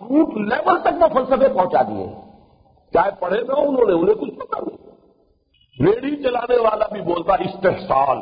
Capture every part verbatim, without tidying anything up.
Root level تک وہ فلسفے پہنچا دیے، چاہے پڑھے نہ انہوں نے، انہیں کچھ پتا نہیں۔ ریڈی چلانے والا بھی بولتا استحصال،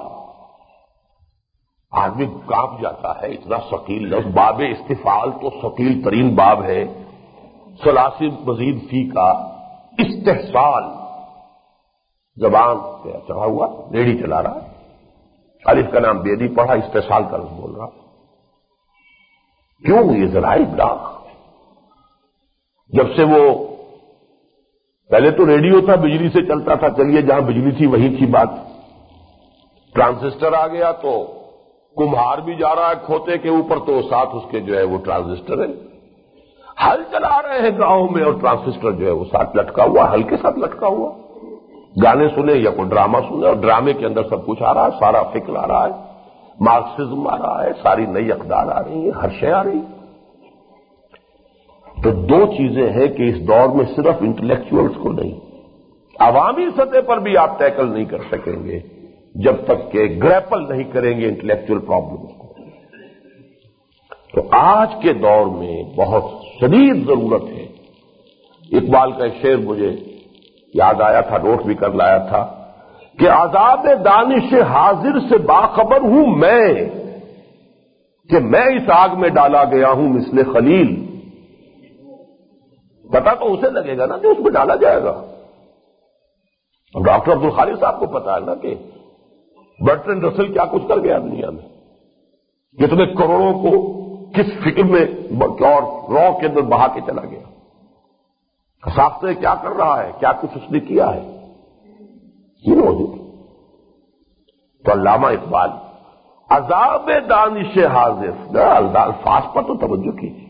آدمی کانپ جاتا ہے، اتنا ثقیل لفظ۔ باب استفعال تو ثقیل ترین باب ہے، ثلاثی مزید فی کا استحصال، زبان پہ چڑھا ہوا ریڈی چلا رہا ہے، الف کا نام بیدی پڑھا، استحصال کا لفظ بول رہا۔ کیوں؟ یہ ذرائع ابلاغ، جب سے وہ پہلے تو ریڈیو تھا، بجلی سے چلتا تھا، چلیے جہاں بجلی تھی وہیں تھی بات، ٹرانزسٹر آ گیا تو کمہار بھی جا رہا ہے کھوتے کے اوپر، تو ساتھ اس کے جو ہے وہ ٹرانزسٹر ہے، ہل چلا رہے ہیں گاؤں میں اور ٹرانزسٹر جو ہے وہ ساتھ لٹکا ہوا، ہل کے ساتھ لٹکا ہوا، گانے سنے یا کوئی ڈرامہ سنے، اور ڈرامے کے اندر سب کچھ آ رہا ہے، سارا فکر آ رہا ہے، مارکسزم آ رہا ہے، ساری نئی اقدار آ رہی ہیں، ہر شے آ رہی ہے۔ تو دو چیزیں ہیں کہ اس دور میں صرف انٹلیکچوئلس کو نہیں، عوامی سطح پر بھی آپ ٹیکل نہیں کر سکیں گے جب تک کہ گریپل نہیں کریں گے انٹلیکچوئل پرابلمس کو۔ تو آج کے دور میں بہت شدید ضرورت ہے۔ اقبال کا ایک شعر مجھے یاد آیا تھا، نوٹ بھی کر لایا تھا کہ عذاب دانش حاضر سے باخبر ہوں میں، کہ میں اس آگ میں ڈالا گیا ہوں مثل خلیل۔ پتا تو اسے لگے گا نا کہ اس میں ڈالا جائے گا۔ ڈاکٹر عبد الخالق صاحب کو پتا ہے نا کہ برٹرینڈ رسل کیا کچھ کر گیا دنیا میں، کتنے کروڑوں کو کس فکر میں اور رو کے اندر بہا کے چلا گیا، ساختے کیا کر رہا ہے، کیا کچھ اس نے کیا ہے، یہ موجود۔ تو علامہ اقبال عذاب دانش حاضر، الفاظ پر تو توجہ کیجیے،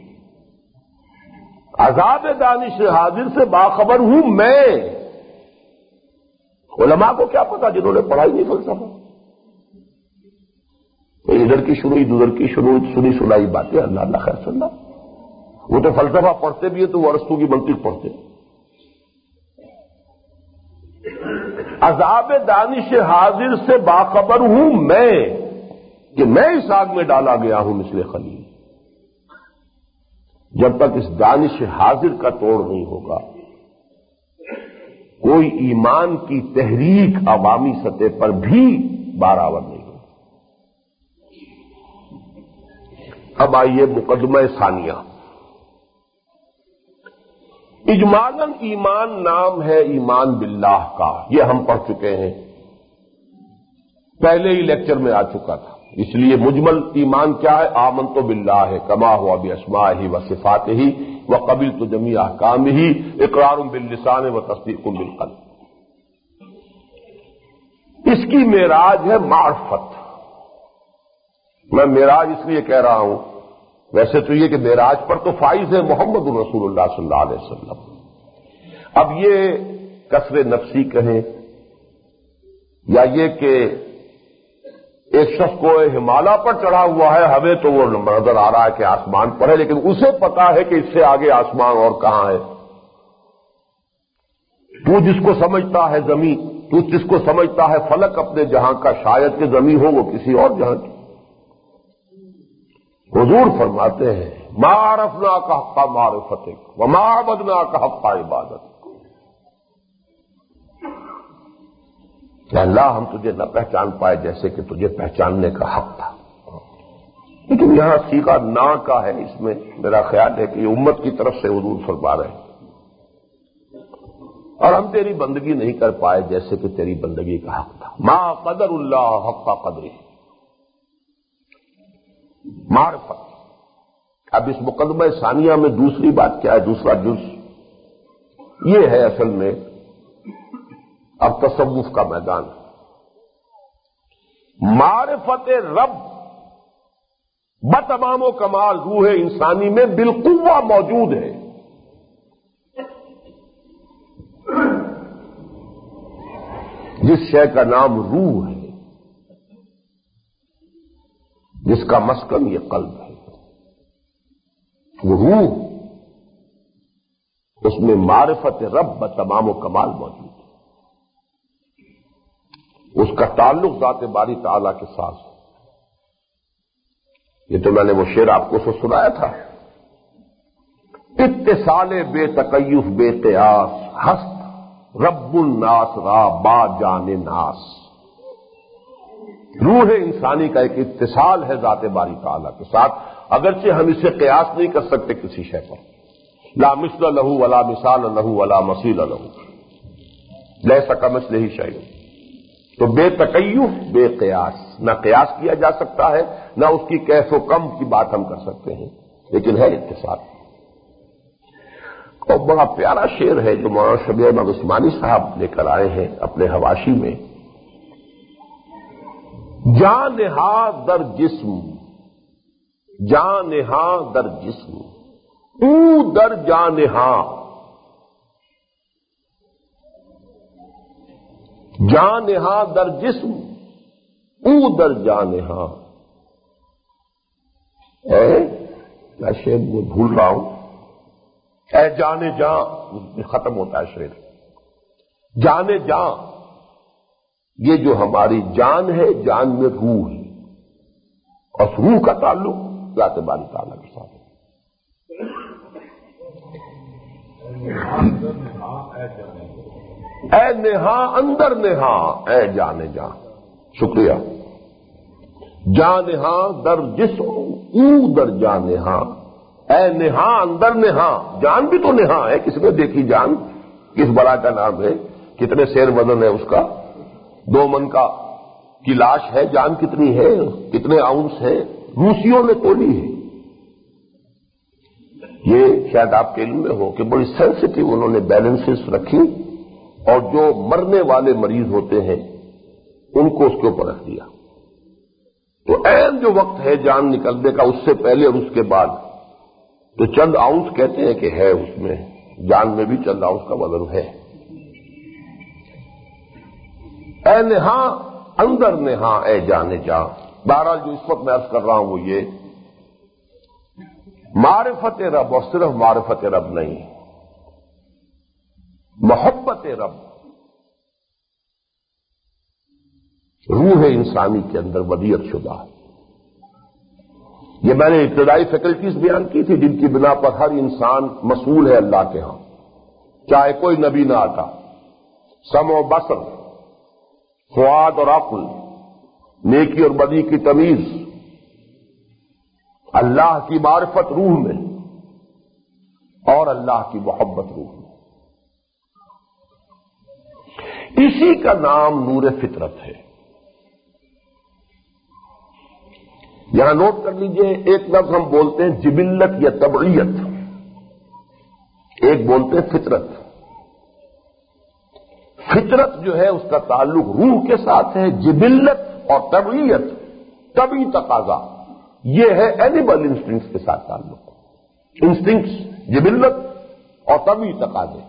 عذاب دانش حاضر سے باخبر ہوں میں۔ علماء کو کیا پتا جنہوں نے پڑھائی نہیں فلسفہ، ادھر کی شروع ادھر کی شروع سنی سنائی باتیں، اللہ اللہ خیر سننا۔ وہ تو فلسفہ پڑھتے بھی ہیں تو وہ ارسطو کی منطق پڑھتے ہیں۔ عذاب دانش حاضر سے باخبر ہوں میں، کہ میں اس آگ میں ڈالا گیا ہوں مثل خلیل۔ جب تک اس دانش حاضر کا توڑ نہیں ہوگا، کوئی ایمان کی تحریک عوامی سطح پر بھی بارآور نہیں ہوگی۔ اب آئیے مقدمہ ثانیہ۔ اجمالاً ایمان نام ہے ایمان باللہ کا، یہ ہم پڑھ چکے ہیں، پہلے ہی لیکچر میں آ چکا تھا۔ اس لیے مجمل ایمان کیا ہے؟ آمنت باللہ ہے کما ہوا باسمائہ و صفاتہ و قبلت جمیع احکامہ اقرار باللسان و تصدیق بالقلب۔ اس کی معراج ہے معرفت۔ میں معراج اس لیے کہہ رہا ہوں، ویسے تو یہ کہ معراج پر تو فائز ہے محمد الرسول اللہ صلی اللہ علیہ وسلم۔ اب یہ کسر نفسی کہیں یا یہ کہ ایک شخص کو ہمالیہ پر چڑھا ہوا ہے، ہمیں تو وہ نظر آ رہا ہے کہ آسمان پر ہے، لیکن اسے پتا ہے کہ اس سے آگے آسمان اور کہاں ہے۔ تو جس کو سمجھتا ہے زمین، تو جس کو سمجھتا ہے فلک اپنے جہاں کا، شاید کہ زمین ہو وہ کسی اور جہاں کی۔ حضور فرماتے ہیں ما عرفنا کا حق معرفتک وما عبدنا کا حق عبادت، کہ اللہ ہم تجھے نہ پہچان پائے جیسے کہ تجھے پہچاننے کا حق تھا۔ لیکن یہاں سیکھا نہ کا ہے، اس میں میرا خیال ہے کہ یہ امت کی طرف سے حضور فرما رہے ہیں، اور ہم تیری بندگی نہیں کر پائے جیسے کہ تیری بندگی کا حق تھا۔ ما قدر اللہ حق قدرہ، معرفت۔ اب اس مقدمہ ثانیہ میں دوسری بات کیا ہے؟ دوسرا جز یہ ہے اصل میں اب تصوف کا میدان۔ معرفت رب بتمام و کمال روح انسانی میں بالقوہ موجود ہے۔ جس شے کا نام روح ہے، جس کا مسکن یہ قلب ہے، وہ روح، اس میں معرفت رب بتمام و کمال موجود ہے۔ اس کا تعلق ذات باری تعالیٰ کے ساتھ ہے۔ یہ تو میں نے وہ شعر آپ کو سنایا تھا اتصال بے تکیف بے قیاس ہست رب الناس را با جان ناس. روح انسانی کا ایک اتصال ہے ذات باری تعالیٰ کے ساتھ، اگرچہ ہم اسے قیاس نہیں کر سکتے کسی شے پر. لا مثل لہ ولا مثال لہ ولا مثیل لہ لیس کمثلہ شیء. تو بے تکیف بے قیاس، نہ قیاس کیا جا سکتا ہے نہ اس کی کیف و کم کی بات ہم کر سکتے ہیں، لیکن ہے اتصال. اور بڑا پیارا شعر ہے جو مولانا شبیہ احمد عثمانی صاحب لے کر آئے ہیں اپنے حواشی میں. جان نہا در جسم جان نہا در جسم او در جان نہا. جان نہا در جسم او در جان نہا. اے کیا شعر میں بھول رہا ہوں. اے جانے جاں ختم ہوتا ہے شعر. جانے جاں یہ جو ہماری جان ہے، جان میں روح ہے، اور روح کا تعلق ذات باری تعالیٰ کے ساتھ ہے. اے نہا اندر نہا اے جانے جاں. شکریہ. جان نہا در جسم او در جان نہا. اے نہا اندر نہا. جان بھی تو نہا ہے. کس نے دیکھی جان؟ کس بلا کا نام ہے؟ کتنے سیر وزن ہے اس کا؟ دو من کا کی لاش ہے. جان کتنی ہے؟ کتنے آؤنس ہے؟ روسیوں نے تولی ہے. یہ شاید آپ کے علم میں ہو کہ بڑی سینسٹیو انہوں نے بیلنسز رکھی، اور جو مرنے والے مریض ہوتے ہیں ان کو اس کے اوپر رکھ دیا. تو عین جو وقت ہے جان نکلنے کا، اس سے پہلے اور اس کے بعد، تو چند آؤنس کہتے ہیں کہ ہے اس میں، جان میں بھی چند آؤنس کا وزن ہے. اے نہا اندر نہا اے جانے جاں. بہرحال جو اس وقت میں عرض کر رہا ہوں وہ یہ معرفت رب، اور صرف معرفت رب نہیں، محبت رب روح انسانی کے اندر ودیعت شدہ ہے. یہ میں نے ابتدائی فیکلٹیز بیان کی تھی جن کی بنا پر ہر انسان مسئول ہے اللہ کے ہاں، چاہے کوئی نبی نہ آتا. سمع و بصر، فؤاد اور عقل، نیکی اور بدی کی تمیز، اللہ کی معرفت روح میں اور اللہ کی محبت روح میں. اسی کا نام نور فطرت ہے. یہاں نوٹ کر لیجئے، ایک لفظ ہم بولتے ہیں جبلت یا طبعیت، ایک بولتے ہیں فطرت. فطرت جو ہے اس کا تعلق روح کے ساتھ ہے. جبلت اور طبعیت، طبعی تقاضا، یہ ہے اینیمل انسٹنکٹس کے ساتھ تعلق. انسٹنکٹس جبلت اور طبعی تقاضے.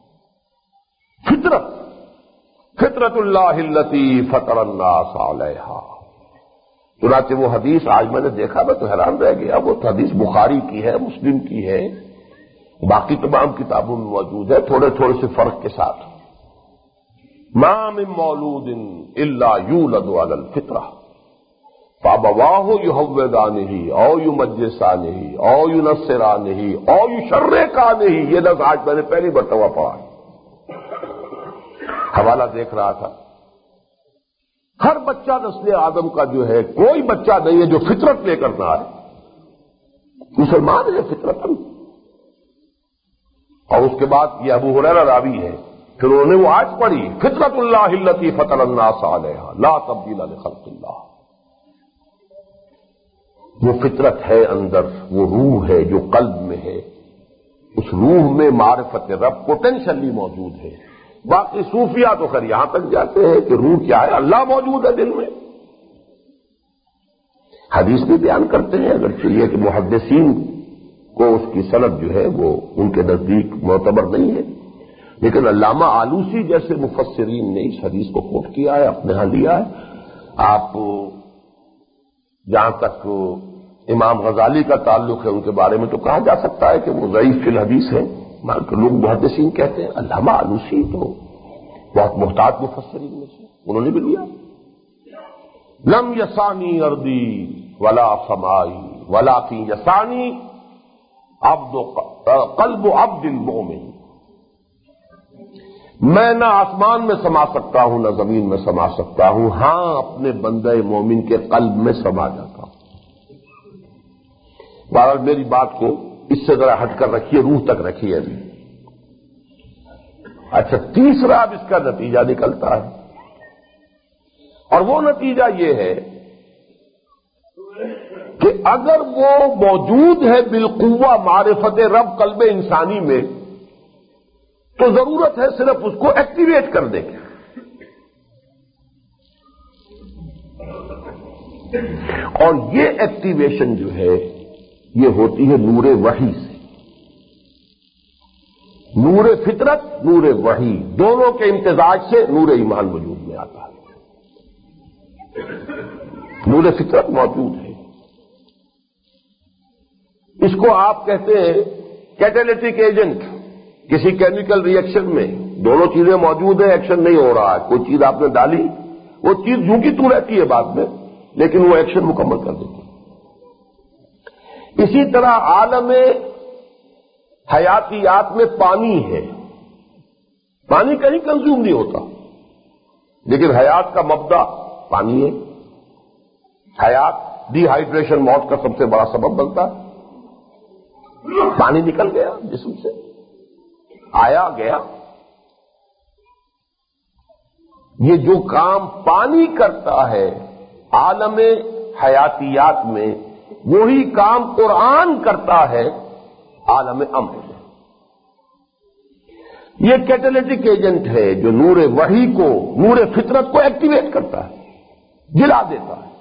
فطرت فطرت اللہ التی فطر الناس علیہا. چنانچہ وہ حدیث آج میں نے دیکھا میں تو حیران رہ گیا. وہ حدیث بخاری کی ہے، مسلم کی ہے، باقی تمام کتابوں میں موجود ہے، تھوڑے تھوڑے سے فرق کے ساتھ. ما من مولود الا یولد علی الفطرہ فابواہ یہودانہ او یمجسانہ او ینصرانہ او یشرکانہ. یہ لفظ آج میں نے پہلی مرتبہ پڑھا. حوالہ دیکھ رہا تھا. ہر بچہ نسل آدم کا جو ہے، کوئی بچہ نہیں ہے جو فطرت لے کر نہ آئے. مسلمان ہے فطرتاً. اور اس کے بعد یہ ابو ہریرہ راوی ہے، پھر انہوں نے وہ آج پڑھی فطرت اللہ التی فطر الناس علیہا لا تبدیل لخلق اللہ. وہ فطرت ہے اندر، وہ روح ہے جو قلب میں ہے. اس روح میں معرفت رب پوٹینشلی موجود ہے. باقی صوفیہ تو خیر یہاں تک جاتے ہیں کہ روح کیا ہے، اللہ موجود ہے دل میں. حدیث بھی بیان کرتے ہیں، اگر چاہیے کہ محدثین کو اس کی سند جو ہے وہ ان کے نزدیک معتبر نہیں ہے، لیکن علامہ آلوسی جیسے مفسرین نے اس حدیث کو کوٹ کیا ہے، اپنے ہاں لیا ہے. آپ جہاں تک امام غزالی کا تعلق ہے ان کے بارے میں تو کہا جا سکتا ہے کہ وہ ضعیف فی الحدیث ہیں. لوگ محدثین کہتے ہیں. علامہ آلوسی تو بہت محتاط مفسرین میں سے، انہوں نے بھی لیا. لم یسانی اردی ولا سمائی ولاکن یسانی عبد قلب عبد المؤمن، میں نہ آسمان میں سما سکتا ہوں نہ زمین میں سما سکتا ہوں، ہاں اپنے بندہ مومن کے قلب میں سما جاتا ہوں۔ بہرحال میری بات کو اس سے ذرا ہٹ کر رکھیے، روح تک رکھیے ابھی۔ اچھا، تیسرا اب اس کا نتیجہ نکلتا ہے، اور وہ نتیجہ یہ ہے کہ اگر وہ موجود ہے بالقوہ معرفت رب قلب انسانی میں، تو ضرورت ہے صرف اس کو ایکٹیویٹ کر دیں گے۔ اور یہ ایکٹیویشن جو ہے یہ ہوتی ہے نور وحی سے۔ نور فطرت، نور وحی، دونوں کے امتزاج سے نور ایمان وجود میں آتا ہے۔ نور فطرت موجود ہے، اس کو آپ کہتے ہیں کیٹالیٹک ایجنٹ۔ کسی کیمیکل ری ایکشن میں دونوں چیزیں موجود ہیں، ایکشن نہیں ہو رہا ہے، کوئی چیز آپ نے ڈالی، وہ چیز یوں کی تو رہتی ہے بعد میں، لیکن وہ ایکشن مکمل کر دیتی ہے۔ اسی طرح عالم حیاتیات میں پانی ہے، پانی کہیں کنزیوم نہیں ہوتا، لیکن حیات کا مبدا پانی ہے۔ حیات ڈی ہائیڈریشن موت کا سب سے بڑا سبب بنتا ہے۔ پانی نکل گیا جسم سے، آیا گیا۔ یہ جو کام پانی کرتا ہے عالم حیاتیات میں، وہی کام قرآن کرتا ہے عالم امر میں۔ یہ کیٹالیٹک ایجنٹ ہے جو نور وحی کو، نور فطرت کو ایکٹیویٹ کرتا ہے، جلا دیتا ہے۔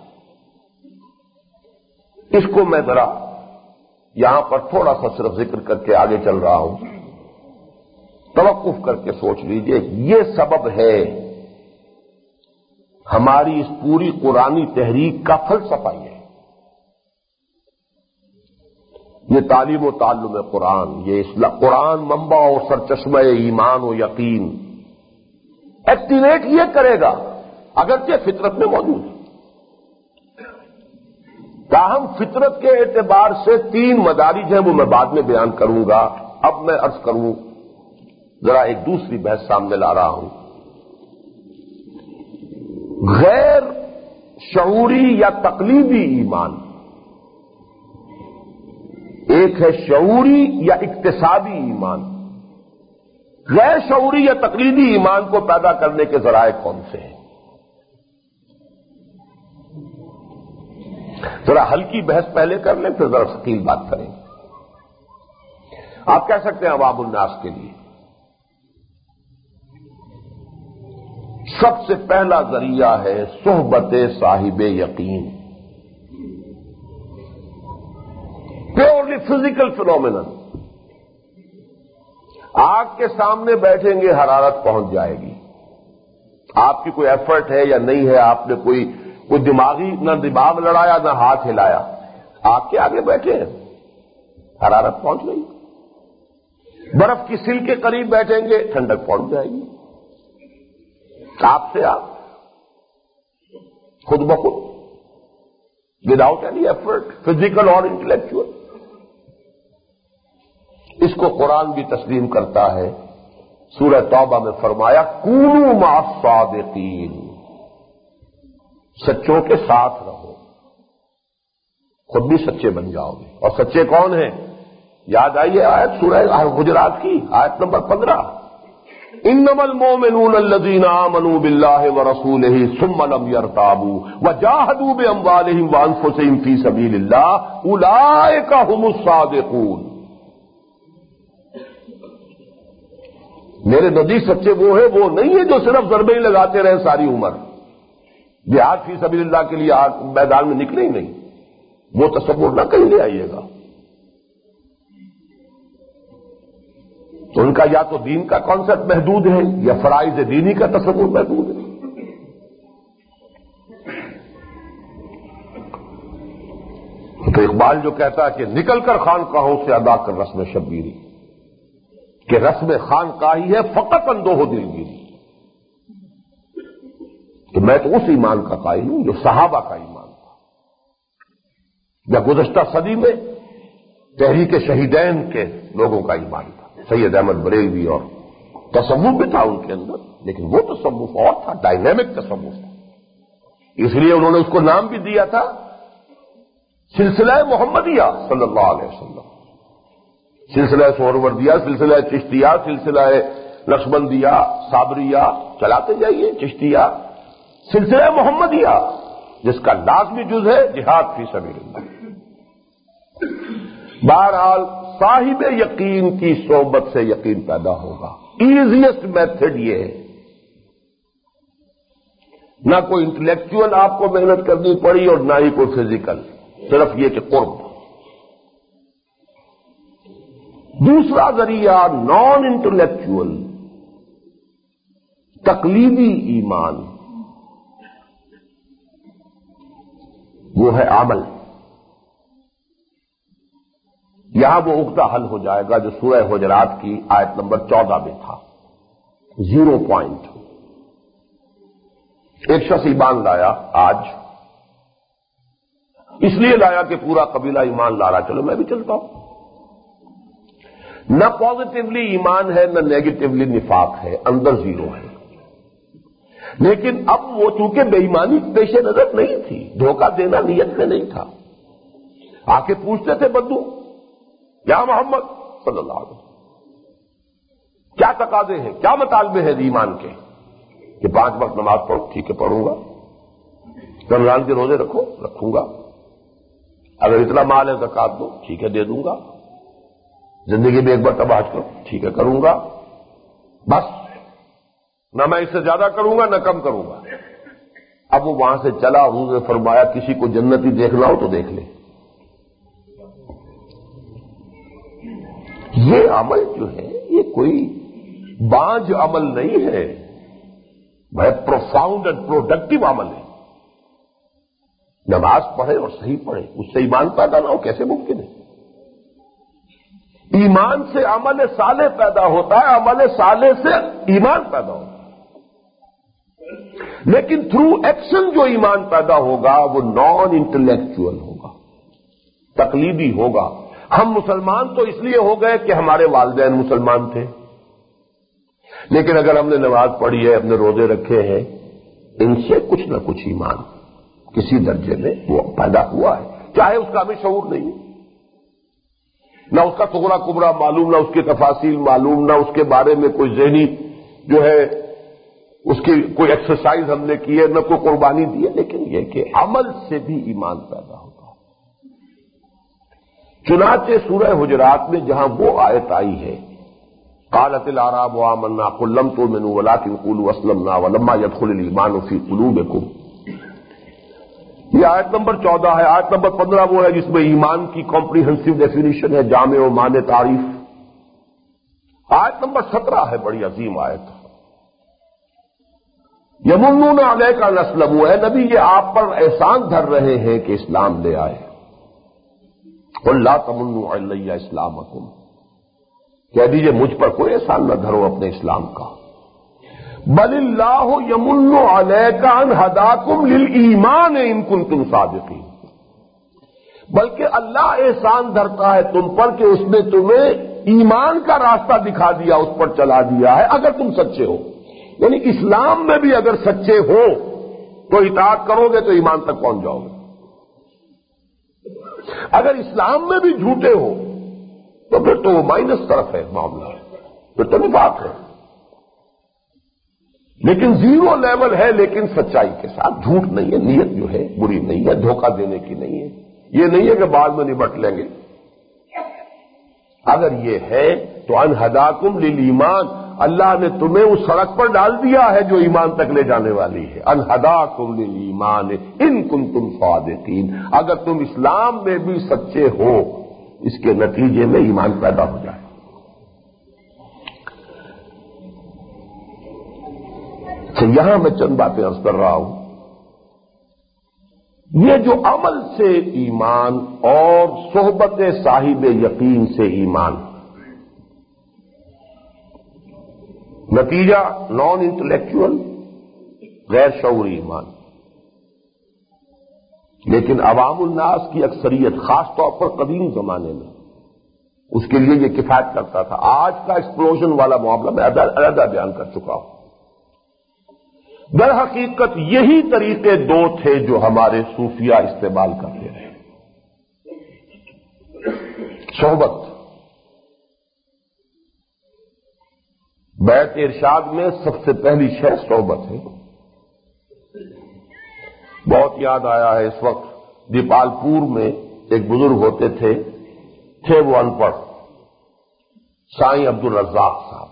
اس کو میں ذرا یہاں پر تھوڑا سا صرف ذکر کر کے آگے چل رہا ہوں، توقف کر کے سوچ لیجئے۔ یہ سبب ہے ہماری اس پوری قرآنی تحریک کا فلسفہ یہ ہے۔ یہ تعلیم و تعلم قرآن، یہ اسلام، قرآن منبع اور سرچشمہ ایمان و یقین ایکٹیویٹ یہ کرے گا، اگرچہ فطرت میں موجود ہے۔ تاہم فطرت کے اعتبار سے تین مدارج ہیں، وہ میں بعد میں بیان کروں گا۔ اب میں عرض کروں، ذرا ایک دوسری بحث سامنے لا رہا ہوں۔ غیر شعوری یا تقلیدی ایمان، ایک ہے شعوری یا اکتسابی ایمان۔ غیر شعوری یا تقلیدی ایمان کو پیدا کرنے کے ذرائع کون سے ہیں؟ ذرا ہلکی بحث پہلے کر لیں، پھر ذرا ثقیل بات کریں گے۔ آپ کہہ سکتے ہیں عوام الناس کے لیے سب سے پہلا ذریعہ ہے صحبت صاحب یقین، پیورلی فزیکل فینومینن۔ آگ کے سامنے بیٹھیں گے، حرارت پہنچ جائے گی۔ آپ کی کوئی ایفرٹ ہے یا نہیں ہے، آپ نے کوئی کوئی دماغی نہ دماغ لڑایا نہ ہاتھ ہلایا، آگ کے آگے بیٹھے ہیں، حرارت پہنچ گئی۔ برف کی سل کے قریب بیٹھیں گے، ٹھنڈک پہنچ جائے گی۔ آپ سے آپ خود بخود، وداؤٹ اینی ایفرٹ، فزیکل اور انٹلیکچوئل۔ اس کو قرآن بھی تسلیم کرتا ہے۔ سورہ توبہ میں فرمایا کونوا مع الصادقین، سچوں کے ساتھ رہو، خود بھی سچے بن جاؤ گے۔ اور سچے کون ہیں؟ یاد آئیے آیت سورہ حجرات کی آیت نمبر پندرہ، انما المؤمنون الذین آمنوا باللہ ورسولہ ثم لم یرتابوا وجاہدوا باموالہم وانفسہم فی سبیل اللہ اولئک ھم الصادقون۔ میرے نزدیک سچے وہ ہیں، وہ نہیں ہے جو صرف ضربے ہی لگاتے رہے ساری عمر، جہاد فی سبیل اللہ کے لیے میدان میں نکلے ہی نہیں۔ وہ تصور نہ کہیں لے آئیے گا۔ تو ان کا یا تو دین کا کانسیپٹ محدود ہے یا فرائض دینی کا تصور محدود ہے۔ تو اقبال جو کہتا ہے کہ نکل کر خانقاہوں سے ادا کر رسم شبیری، کہ رسم خانقاہی ہے فقط اندوہ دلگیری۔ تو میں تو اس ایمان کا قائل ہوں جو صحابہ کا ایمان تھا۔ یا گزشتہ صدی میں تحریک شہیدین کے لوگوں کا ایمان تھا، سید احمد بریلوی، اور تصوف بھی تھا ان کے اندر، لیکن وہ تصوف اور تھا، ڈائنامک تصوف تھا، اس لیے انہوں نے اس کو نام بھی دیا تھا سلسلہ محمدیہ صلی اللہ علیہ وسلم، سلسلہ سہروردیہ، سلسلہ چشتیہ، سلسلہ نقشبندیہ، صابریہ، چلاتے جائیے چشتیہ، سلسلہ محمدیہ جس کا لازمی جز ہے جہاد فی سبیل اللہ۔ بہرحال صاحب یقین کی صحبت سے یقین پیدا ہوگا، ایزیسٹ میتھڈ یہ ہے، نہ کوئی انٹلیکچوئل آپ کو محنت کرنی پڑی اور نہ ہی کوئی فزیکل، صرف یہ کہ قرب۔ دوسرا ذریعہ نان انٹلیکچوئل تقلیدی ایمان، وہ ہے عمل۔ یہاں وہ عقدہ حل ہو جائے گا جو سورہ حجرات کی آیت نمبر چودہ میں تھا، زیرو پوائنٹ۔ ایک شخص ایمان لایا آج، اس لیے لایا کہ پورا قبیلہ ایمان لا رہا، چلو میں بھی چلتا ہوں۔ نہ پازیٹیولی ایمان ہے نہ نیگیٹولی نفاق ہے، اندر زیرو ہے، لیکن اب وہ چونکہ بے ایمانی پیش نظر نہیں تھی، دھوکہ دینا نیت میں نہیں تھا، آ کے پوچھتے تھے بدو یا محمد صلی اللہ علیہ وسلم کیا تقاضے ہیں، کیا مطالبے ہیں ایمان کے، کہ پانچ وقت نماز پڑھو، ٹھیک ہے پڑھوں گا، رمضان کے روزے رکھو، رکھوں گا، اگر اتنا مال ہے زکات دو، ٹھیک ہے دے دوں گا، زندگی میں ایک بار تب حج کرو، ٹھیک ہے کروں گا، بس نہ میں اس سے زیادہ کروں گا نہ کم کروں گا۔ اب وہ وہاں سے چلا، حضور نے فرمایا کسی کو جنتی دیکھنا ہو تو دیکھ لے۔ یہ عمل جو ہے یہ کوئی بانجھ عمل نہیں ہے، بہت پروفاؤنڈ اینڈ پروڈکٹیو عمل ہے۔ نماز پڑھے اور صحیح پڑھے، اس سے ایمان پیدا نہ ہو کیسے ممکن ہے؟ ایمان سے عمل صالح پیدا ہوتا ہے، عمل صالح سے ایمان پیدا ہوتا ہے، لیکن تھرو ایکشن جو ایمان پیدا ہوگا وہ نان انٹلیکچوئل ہوگا، تقلیدی ہوگا۔ ہم مسلمان تو اس لیے ہو گئے کہ ہمارے والدین مسلمان تھے، لیکن اگر ہم نے نماز پڑھی ہے، اپنے روزے رکھے ہیں، ان سے کچھ نہ کچھ ایمان کسی درجے میں وہ پیدا ہوا ہے، چاہے اس کا ہمیں شعور نہیں، نہ اس کا صغرا کبرا معلوم، نہ اس کی تفاصیل معلوم، نہ اس کے بارے میں کوئی ذہنی جو ہے اس کی کوئی ایکسرسائز ہم نے کی ہے، نہ کوئی قربانی دی ہے، لیکن یہ کہ عمل سے بھی ایمان پیدا ہوتا ہے۔ چنانچہ سورہ حجرات میں جہاں وہ آیت آئی ہے قالت الاعراب آمنا قل لم تؤمنوا ولكن قولوا اسلمنا ولما يدخل الايمان في قلوبكم، یہ آیت نمبر چودہ ہے۔ آیت نمبر پندرہ وہ ہے جس میں ایمان کی کمپریہنسو ڈیفینیشن ہے، جامع و مانع تعریف۔ آیت نمبر سترہ ہے بڑی عظیم آیت، یمنون علیک ان اسلموا، اے نبی یہ آپ پر احسان دھر رہے ہیں کہ اسلام لے آئے۔ قل لا تمنوا علی اسلامکم، کہہ دیجئے مجھ پر کوئی احسان نہ دھرو اپنے اسلام کا، بل اللہ یمن علیک ان ہداکم للایمان ان کنتم صادقین، بلکہ اللہ احسان دھرتا ہے تم پر کہ اس نے تمہیں ایمان کا راستہ دکھا دیا، اس پر چلا دیا ہے اگر تم سچے ہو۔ یعنی اسلام میں بھی اگر سچے ہو تو اطاعت کرو گے تو ایمان تک پہنچ جاؤ گے، اگر اسلام میں بھی جھوٹے ہو تو پھر تو وہ مائنس طرف ہے معاملہ، پھر تو نفاق ہے، لیکن زیرو لیول ہے، لیکن سچائی کے ساتھ، جھوٹ نہیں ہے، نیت جو ہے بری نہیں ہے، دھوکہ دینے کی نہیں ہے، یہ نہیں ہے کہ بعد میں نمٹ لیں گے۔ اگر یہ ہے تو ان ہداکم للایمان، اللہ نے تمہیں اس سڑک پر ڈال دیا ہے جو ایمان تک لے جانے والی ہے۔ ان ہداکم للایمان ان کنتم صادقین، اگر تم اسلام میں بھی سچے ہو، اس کے نتیجے میں ایمان پیدا ہو جائے۔ تو یہاں میں چند باتیں عرض کر رہا ہوں، یہ جو عمل سے ایمان اور صحبت صاحب یقین سے ایمان، نتیجہ نان انٹلیکچوئل غیر شعوری ایمان، لیکن عوام الناس کی اکثریت خاص طور پر قدیم زمانے میں اس کے لیے یہ کفایت کرتا تھا. آج کا ایکسپلوژن والا معاملہ میں علیحدہ بیان کر چکا ہوں. در حقیقت یہی طریقے دو تھے جو ہمارے صوفیہ استعمال کرتے رہے. صحبت. بیت ارشاد میں سب سے پہلی شے صحبت ہے. بہت یاد آیا ہے اس وقت دیپال پور میں ایک بزرگ ہوتے تھے تھے وہ ان پڑھ سائیں عبد الرزاق صاحب.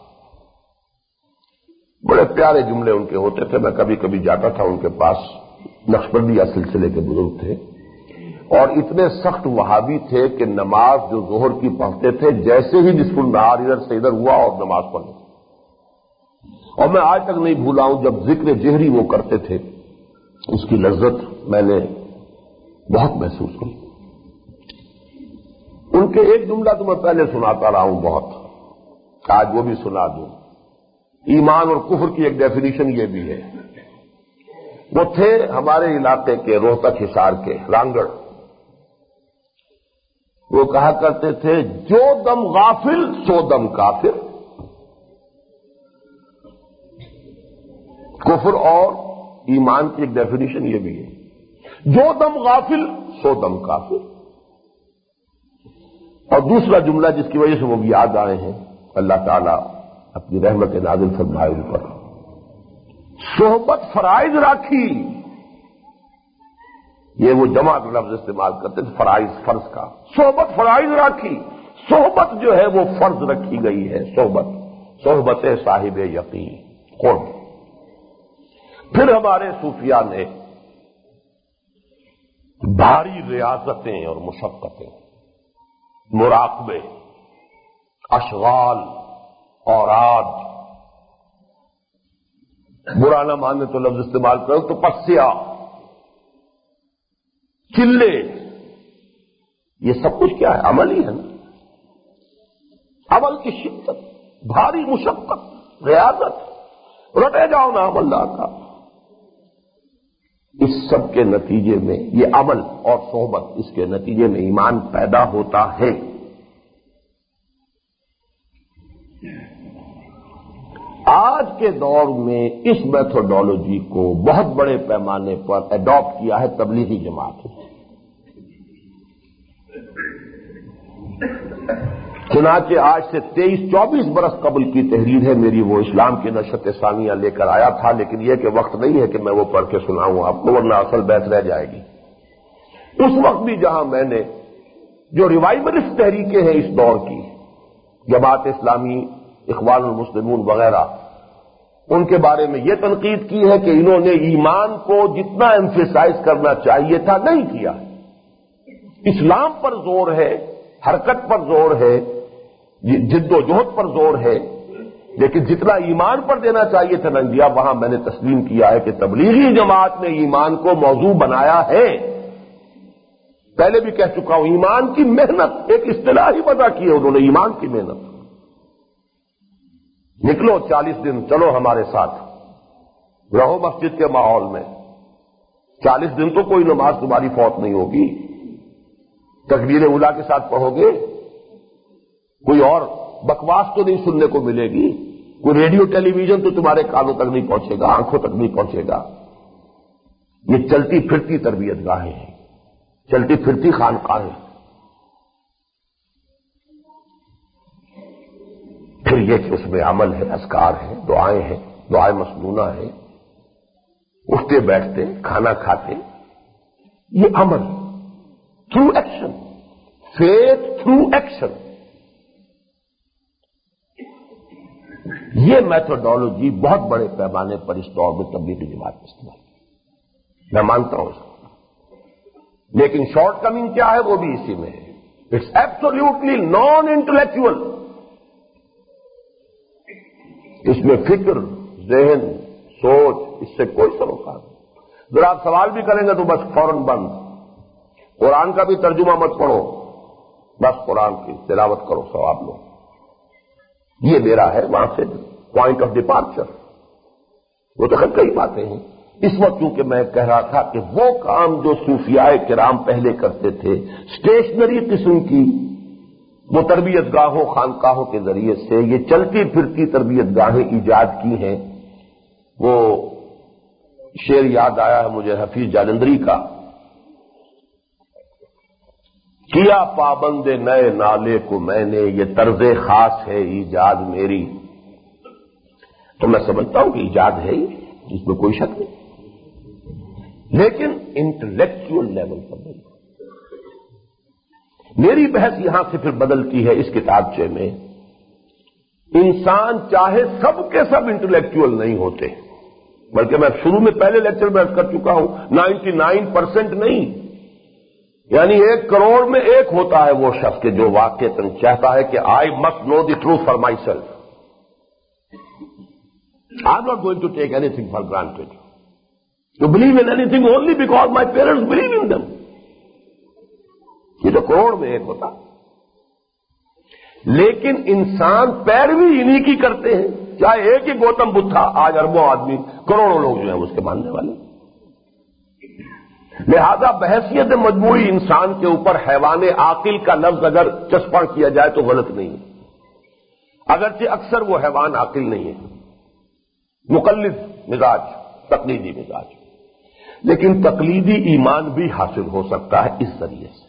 بڑے پیارے جملے ان کے ہوتے تھے. میں کبھی کبھی جاتا تھا ان کے پاس. نقشبندیہ سلسلے کے بزرگ تھے اور اتنے سخت وہابی تھے کہ نماز جو ظہر کی پڑھتے تھے جیسے ہی نصف النہار ادھر سے ادھر ہوا اور نماز پڑھ لی. اور میں آج تک نہیں بھولا ہوں جب ذکر جہری وہ کرتے تھے اس کی لذت میں نے بہت محسوس کی. ان کے ایک جملہ تو میں پہلے سناتا رہا ہوں بہت, آج وہ بھی سنا دوں. ایمان اور کفر کی ایک ڈیفینیشن یہ بھی ہے. وہ تھے ہمارے علاقے کے روہتک حصار کے رانگڑ. وہ کہا کرتے تھے جو دم غافل سو دم کافر. کفر اور ایمان کی ایک ڈیفینیشن یہ بھی ہے. جو دم غافل سو دم کافر. اور دوسرا جملہ جس کی وجہ سے وہ بھی یاد آئے ہیں, اللہ تعالیٰ اپنی رحمت نازل فرمائے ان پر, صحبت فرائض راکھی. یہ وہ جمع لفظ استعمال کرتے تھے فرائض, فرض کا. صحبت فرائض راکھی. صحبت جو ہے وہ فرض رکھی گئی ہے. صحبت صحبت صاحب یقین قرب. پھر ہمارے صوفیاء نے بھاری ریاضتیں اور مشقتیں, مراقبے, اشغال, اوراد, برا نہ ماننے تو لفظ استعمال کرو تو تپسیا, چلے, یہ سب کچھ کیا ہے؟ عمل ہی ہے نا. عمل کی شدت, بھاری مشقت, ریاضت, رٹے جاؤ نا عمل لا کا. اس سب کے نتیجے میں یہ عمل اور صحبت, اس کے نتیجے میں ایمان پیدا ہوتا ہے. آج کے دور میں اس میتھڈالوجی کو بہت بڑے پیمانے پر ایڈاپٹ کیا ہے تبلیغی جماعت. چنانچہ آج سے تیئیس چوبیس برس قبل کی تحریر ہے میری, وہ اسلام کی نشت ثانیہ لے کر آیا تھا, لیکن یہ کہ وقت نہیں ہے کہ میں وہ پڑھ کے سناؤں آپ کو, ورنہ اصل بحث رہ جائے گی. اس وقت بھی جہاں میں نے جو ریوائولسٹ تحریکیں ہیں اس دور کی, جماعت اسلامی, اخوان المسلمون وغیرہ, ان کے بارے میں یہ تنقید کی ہے کہ انہوں نے ایمان کو جتنا ایمفیسائز کرنا چاہیے تھا نہیں کیا. اسلام پر زور ہے, حرکت پر زور ہے, جد و جہد پر زور ہے, لیکن جتنا ایمان پر دینا چاہیے تھا نہ دیا. وہاں میں نے تسلیم کیا ہے کہ تبلیغی جماعت نے ایمان کو موضوع بنایا ہے. پہلے بھی کہہ چکا ہوں, ایمان کی محنت ایک اصطلاح ہی وضع کی ہے انہوں نے, ایمان کی محنت. نکلو چالیس دن, چلو ہمارے ساتھ, رہو مسجد کے ماحول میں. چالیس دن تو کوئی نماز تمہاری فوت نہیں ہوگی. تکبیر اولیٰ کے ساتھ پڑھو گے, کوئی اور بکواس تو نہیں سننے کو ملے گی, کوئی ریڈیو ٹیلی ویژن تو تمہارے کانوں تک نہیں پہنچے گا, آنکھوں تک نہیں پہنچے گا. یہ چلتی پھرتی تربیت گاہیں ہیں, چلتی پھرتی خانقاہیں. پھر یہ کہ اس میں عمل ہے, اذکار ہے, دعائیں ہیں, دعائیں مسنونہ ہیں, اٹھتے بیٹھتے, کھانا کھاتے, یہ عمل through action, faith through action. یہ میتھڈالوجی بہت بڑے پیمانے پر اس دور میں تبلیغی جماعت میں استعمال کی, میں مانتا ہوں اس کو, لیکن شارٹ کمنگ کیا ہے وہ بھی اسی میں ہے. It's absolutely non intellectual. اس میں فکر, ذہن, سوچ, اس سے کوئی سروکار نہیں. ذرا آپ سوال بھی کریں گے تو بس فوراً بند. قرآن کا بھی ترجمہ مت پڑھو, بس قرآن کی تلاوت کرو, ثواب لو. یہ میرا ہے وہاں سے پوائنٹ آف ڈپارچر. وہ تو خیر کئی باتیں ہیں. اس وقت چونکہ میں کہہ رہا تھا کہ وہ کام جو صوفیاء کرام پہلے کرتے تھے, اسٹیشنری قسم کی وہ تربیت گاہوں خانقاہوں کے ذریعے سے یہ چلتی پھرتی تربیت گاہیں ایجاد کی ہیں. وہ شعر یاد آیا ہے مجھے حفیظ جالندری کا، کیا پابند نئے نالے کو میں نے، یہ طرز خاص ہے ایجاد میری. تو میں سمجھتا ہوں کہ ایجاد ہے ہی، جس میں کوئی شک نہیں، لیکن انٹلیکچوئل لیول پر نہیں. میری بحث یہاں سے پھر بدلتی ہے اس کتابچے میں، انسان چاہے سب کے سب انٹلیکچوئل نہیں ہوتے، بلکہ میں شروع میں پہلے لیکچر میں عرض کر چکا ہوں نائنٹی نائن پرسینٹ نہیں، یعنی ایک کروڑ میں ایک ہوتا ہے وہ شخص کہ جو واقعتاً چاہتا ہے کہ I must know the truth for myself. I am not going to take anything for granted, to believe in anything only because my parents believe in them. یہ تو کروڑ میں ایک ہوتا، لیکن انسان پیروی انہی کی کرتے ہیں. چاہے ایک ہی گوتم بدھ تھا، آج اربوں آدمی کروڑوں لوگ جو ہیں اس کے ماننے والے. لہذا بحیثیت مجموعی انسان کے اوپر حیوان عاقل کا لفظ اگر چسپاں کیا جائے تو غلط نہیں ہے، اگرچہ اکثر وہ حیوان عاقل نہیں ہے، مقلد مزاج، تقلیدی مزاج، لیکن تقلیدی ایمان بھی حاصل ہو سکتا ہے اس ذریعے سے.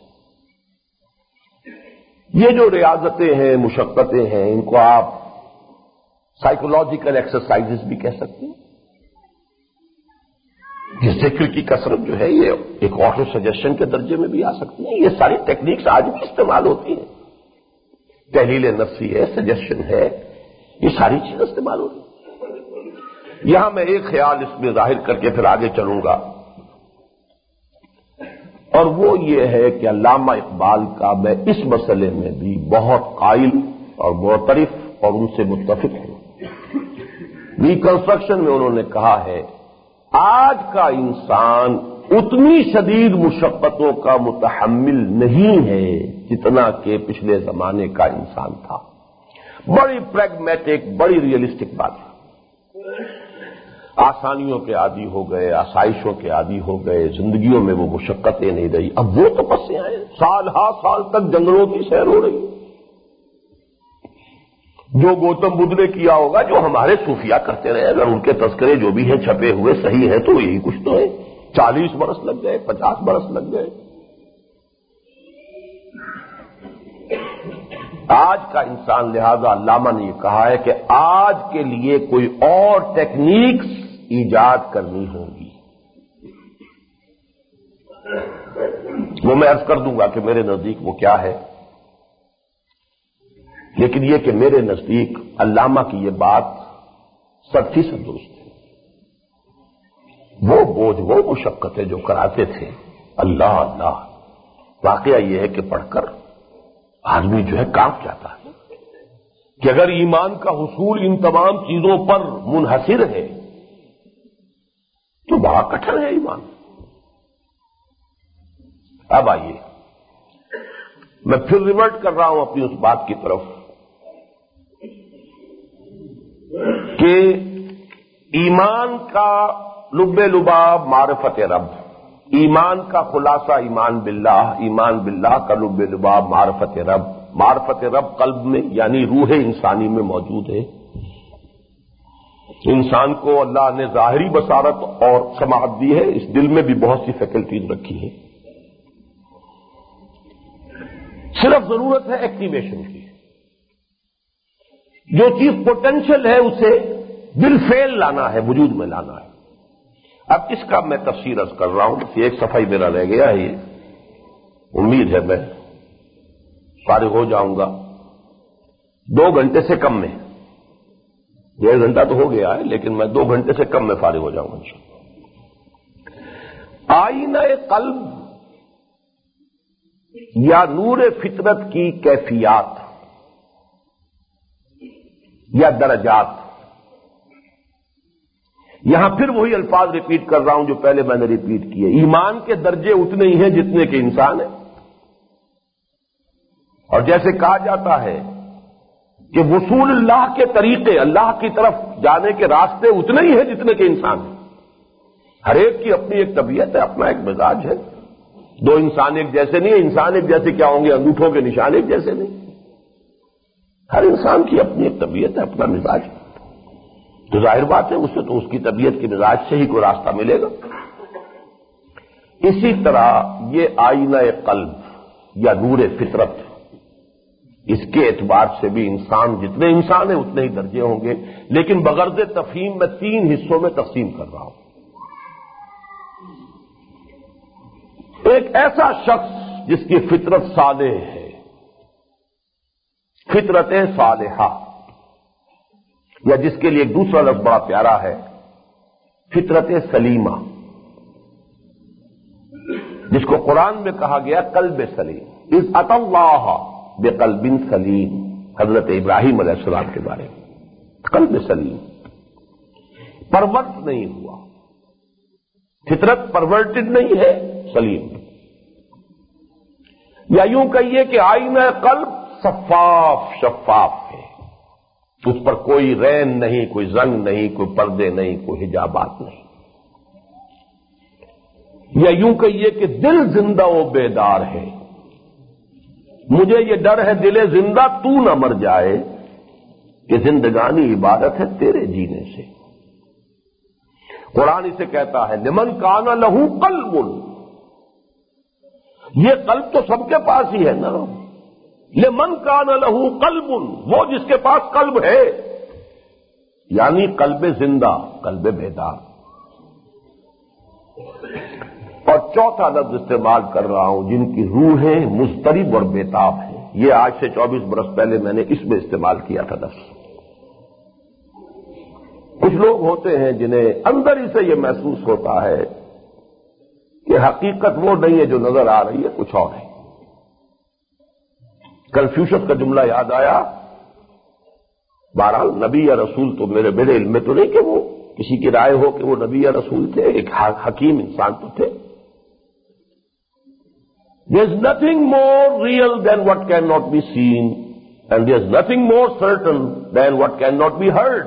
یہ جو ریاضتیں ہیں، مشقتیں ہیں، ان کو آپ سائیکولوجیکل ایکسرسائزز بھی کہہ سکتے ہیں. یہ ذکر کی کثرت جو ہے یہ ایک آٹو سجیشن کے درجے میں بھی آ سکتی ہے. یہ ساری ٹیکنیکس آج بھی استعمال ہوتی ہیں. تحلیل نفسی ہے، سجیشن ہے، یہ ساری چیزیں استعمال ہوتی ہیں. یہاں میں ایک خیال اس میں ظاہر کر کے پھر آگے چلوں گا، اور وہ یہ ہے کہ علامہ اقبال کا میں اس مسئلے میں بھی بہت قائل اور معترف اور ان سے متفق ہوں. ریکنسٹرکشن میں انہوں نے کہا ہے آج کا انسان اتنی شدید مشقتوں کا متحمل نہیں ہے جتنا کہ پچھلے زمانے کا انسان تھا. بڑی پریگمیٹک، بڑی ریئلسٹک بات ہے. آسانیوں کے عادی ہو گئے، آسائشوں کے عادی ہو گئے، زندگیوں میں وہ مشقتیں نہیں رہی. اب وہ تپسیاں ہیں، سال ہا سال تک جنگلوں کی سیر ہو رہی. جو گوتم بدھ نے کیا ہوگا، جو ہمارے صوفیاء کرتے رہے، اگر ان کے تذکرے جو بھی ہیں چھپے ہوئے صحیح ہیں تو یہی کچھ تو ہے. چالیس برس لگ گئے، پچاس برس لگ گئے. آج کا انسان، لہذا علامہ نے یہ کہا ہے کہ آج کے لیے کوئی اور ٹیکنیکس ایجاد کرنی ہوگی. وہ میں عرض کر دوں گا کہ میرے نزدیک وہ کیا ہے، لیکن یہ کہ میرے نزدیک علامہ کی یہ بات سب فیصد درست ہے. وہ بوجھ، وہ مشقتیں جو کراتے تھے، اللہ اللہ، واقعہ یہ ہے کہ پڑھ کر آدمی جو ہے کانپ جاتا ہے کہ اگر ایمان کا حصول ان تمام چیزوں پر منحصر ہے تو بڑا کٹھن ہے ایمان. اب آئیے، میں پھر ریورٹ کر رہا ہوں اپنی اس بات کی طرف کہ ایمان کا لب لباب معرفت رب، ایمان کا خلاصہ ایمان باللہ، ایمان باللہ کا لب لباب معرفت رب. معرفت رب قلب میں یعنی روح انسانی میں موجود ہے. انسان کو اللہ نے ظاہری بصارت اور سماعت دی ہے، اس دل میں بھی بہت سی فیکلٹیز رکھی ہیں. صرف ضرورت ہے ایکٹیویشن کی. جو چیز پوٹینشل ہے اسے بالفعل لانا ہے، وجود میں لانا ہے. اب اس کا میں تفسیر عرض کر رہا ہوں کہ ایک صفحہ میرا رہ گیا ہے. یہ امید ہے میں فارغ ہو جاؤں گا دو گھنٹے سے کم میں. ڈیڑھ گھنٹہ تو ہو گیا ہے لیکن میں دو گھنٹے سے کم میں فارغ ہو جاؤں گا انشاءاللہ. آئینہ قلب یا نور فطرت کی کیفیات یا درجات، یہاں پھر وہی الفاظ ریپیٹ کر رہا ہوں جو پہلے میں نے ریپیٹ کیے. ایمان کے درجے اتنے ہی ہیں جتنے کہ انسان ہے، اور جیسے کہا جاتا ہے کہ وصول اللہ کے طریقے، اللہ کی طرف جانے کے راستے اتنے ہی ہیں جتنے کہ انسان ہے. ہر ایک کی اپنی ایک طبیعت ہے، اپنا ایک مزاج ہے. دو انسان ایک جیسے نہیں، انسان ایک جیسے کیا ہوں گے، انگوٹھوں کے نشان ایک جیسے نہیں. ہر انسان کی اپنی ایک طبیعت ہے، اپنا مزاج ہے، تو ظاہر بات ہے اس سے تو اس کی طبیعت کے مزاج سے ہی کوئی راستہ ملے گا۔ اسی طرح یہ آئینہ قلب یا نور فطرت، اس کے اعتبار سے بھی انسان جتنے انسان ہیں اتنے ہی درجے ہوں گے، لیکن بغرض تفہیم میں تین حصوں میں تقسیم کر رہا ہوں۔ ایک ایسا شخص جس کی فطرت صالح ہے، فطرت صالحہ، یا جس کے لیے ایک دوسرا لفظ بڑا پیارا ہے، فطرت سلیمہ، جس کو قرآن میں کہا گیا قلب سلیم، اذ اتی اللہ بقلب سلیم، حضرت ابراہیم علیہ السلام کے بارے میں قلب سلیم، پرورٹ نہیں ہوا، فطرت پرورٹڈ نہیں ہے، سلیم، یا یوں کہیے کہ آئینہ قلب صفاف شفاف ہے، اس پر کوئی رین نہیں، کوئی زنگ نہیں، کوئی پردے نہیں، کوئی حجابات نہیں، یا یوں کہیے کہ دل زندہ و بیدار ہے، مجھے یہ ڈر ہے دل زندہ تو نہ مر جائے کہ زندگانی عبادت ہے تیرے جینے سے۔ قرآن اسے کہتا ہے لمن کان لہو قلب، یہ قلب تو سب کے پاس ہی ہے نا، لمن کان لہو قلب، وہ جس کے پاس قلب ہے، یعنی قلب زندہ، قلب بیدار۔ اور چوتھا لفظ استعمال کر رہا ہوں، جن کی روحیں مضطرب اور بیتاب ہیں، یہ آج سے چوبیس برس پہلے میں نے اس میں استعمال کیا تھا لفظ۔ کچھ لوگ ہوتے ہیں جنہیں اندر ہی سے یہ محسوس ہوتا ہے کہ حقیقت وہ نہیں ہے جو نظر آ رہی ہے، کچھ اور ہے۔ کنفیوشس کا جملہ یاد آیا، بہرحال نبی یا رسول تو میرے میرے علم میں تو نہیں کہ وہ کسی کی رائے ہو کہ وہ نبی یا رسول تھے، ایک حکیم انسان تو تھے۔ There is nothing more real than what cannot be seen, and there is nothing more certain than what cannot be heard.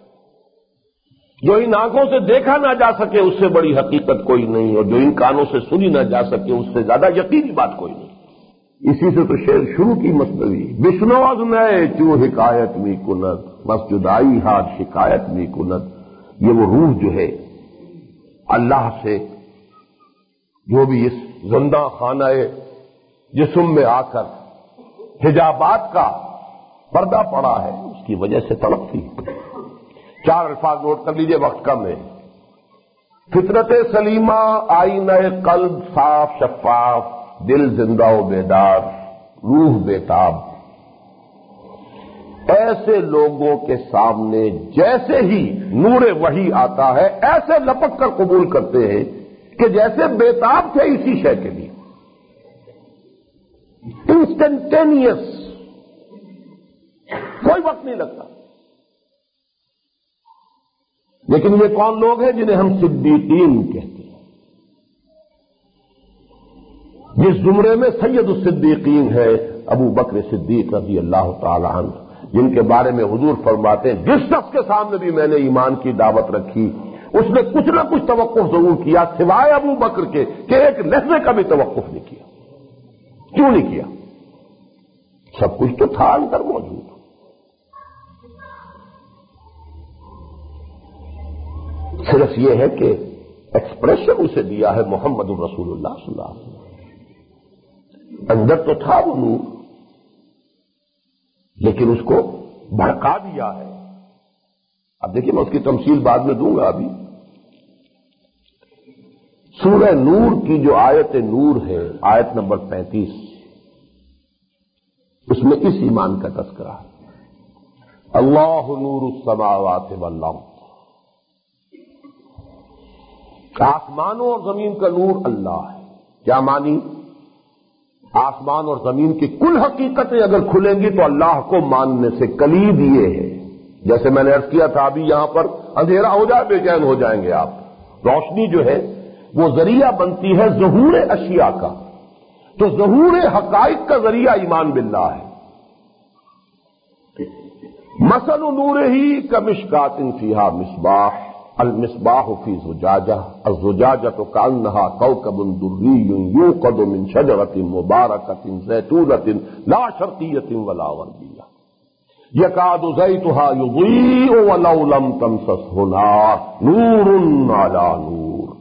جو ان آنکھوں سے دیکھا نہ جا سکے اس سے بڑی حقیقت کوئی نہیں، اور جو ان کانوں سے سنی نہ جا سکے اس سے زیادہ یقینی بات کوئی نہیں۔ اسی سے تو شعر شروع کی مثنوی، بشنواز نئے چو حکایت می کند، مسجد آئی ہاتھ شکایت می کند۔ یہ وہ روح جو ہے اللہ سے، جو بھی اس زندہ خانہ جسم میں آ کر حجابات کا پردہ پڑا ہے، اس کی وجہ سے تڑپتی۔ چار الفاظ نوٹ کر لیجئے، وقت کم ہے۔ فطرت سلیمہ، آئینہ قلب صاف شفاف، دل زندہ و بیدار، روح بیتاب۔ ایسے لوگوں کے سامنے جیسے ہی نور وحی آتا ہے ایسے لپک کر قبول کرتے ہیں کہ جیسے بیتاب تھے اسی شے کے لیے، انسٹنٹینیس، کوئی وقت نہیں لگتا۔ لیکن یہ کون لوگ ہیں جنہیں ہم صدیقین کہتے ہیں؟ جس زمرے میں سید الصدیقین ہے ابو بکر صدیق رضی اللہ تعالی عنہ، جن کے بارے میں حضور فرماتے ہیں جس شخص کے سامنے بھی میں نے ایمان کی دعوت رکھی اس نے کچھ نہ کچھ توقف ضرور کیا، سوائے ابو بکر کے کہ ایک لحظے کا بھی توقف نہیں کیا۔ کیوں نہیں کیا؟ سب کچھ تو تھا اندر موجود۔ صرف یہ ہے کہ ایکسپریشن اسے دیا ہے محمد الرسول اللہ صلی اللہ علیہ وسلم۔ اندر تو تھا وہ نور، لیکن اس کو بھڑکا دیا ہے۔ اب دیکھیے میں اس کی تمثیل بعد میں دوں گا۔ ابھی سورہ نور کی جو آیت نور ہے، آیت نمبر پینتیس، اس میں اس ایمان کا تذکرہ ہے، اللہ نور السماوات والارض۔ آسمانوں اور زمین کا نور اللہ ہے۔ کیا مانی؟ آسمان اور زمین کی کل حقیقتیں اگر کھلیں گی تو اللہ کو ماننے سے کلید یہ ہے۔ جیسے میں نے عرض کیا تھا، ابھی یہاں پر اندھیرا ہو جائے بے چین ہو جائیں گے آپ۔ روشنی جو ہے وہ ذریعہ بنتی ہے ظہور اشیاء کا، تو ظہور حقائق کا ذریعہ ایمان باللہ ہے۔ مثل نورہ کمشکات فیہا مصباح، المصباح فی زجاجہ، الزجاجۃ کأنہا کوکب دری یوقد من شجرۃ مبارکۃ زیتونۃ لا شرقیۃ ولا غربیہ۔ یکاد زیتھا یضیء ولو لم تمسسہ نار نور علی نور۔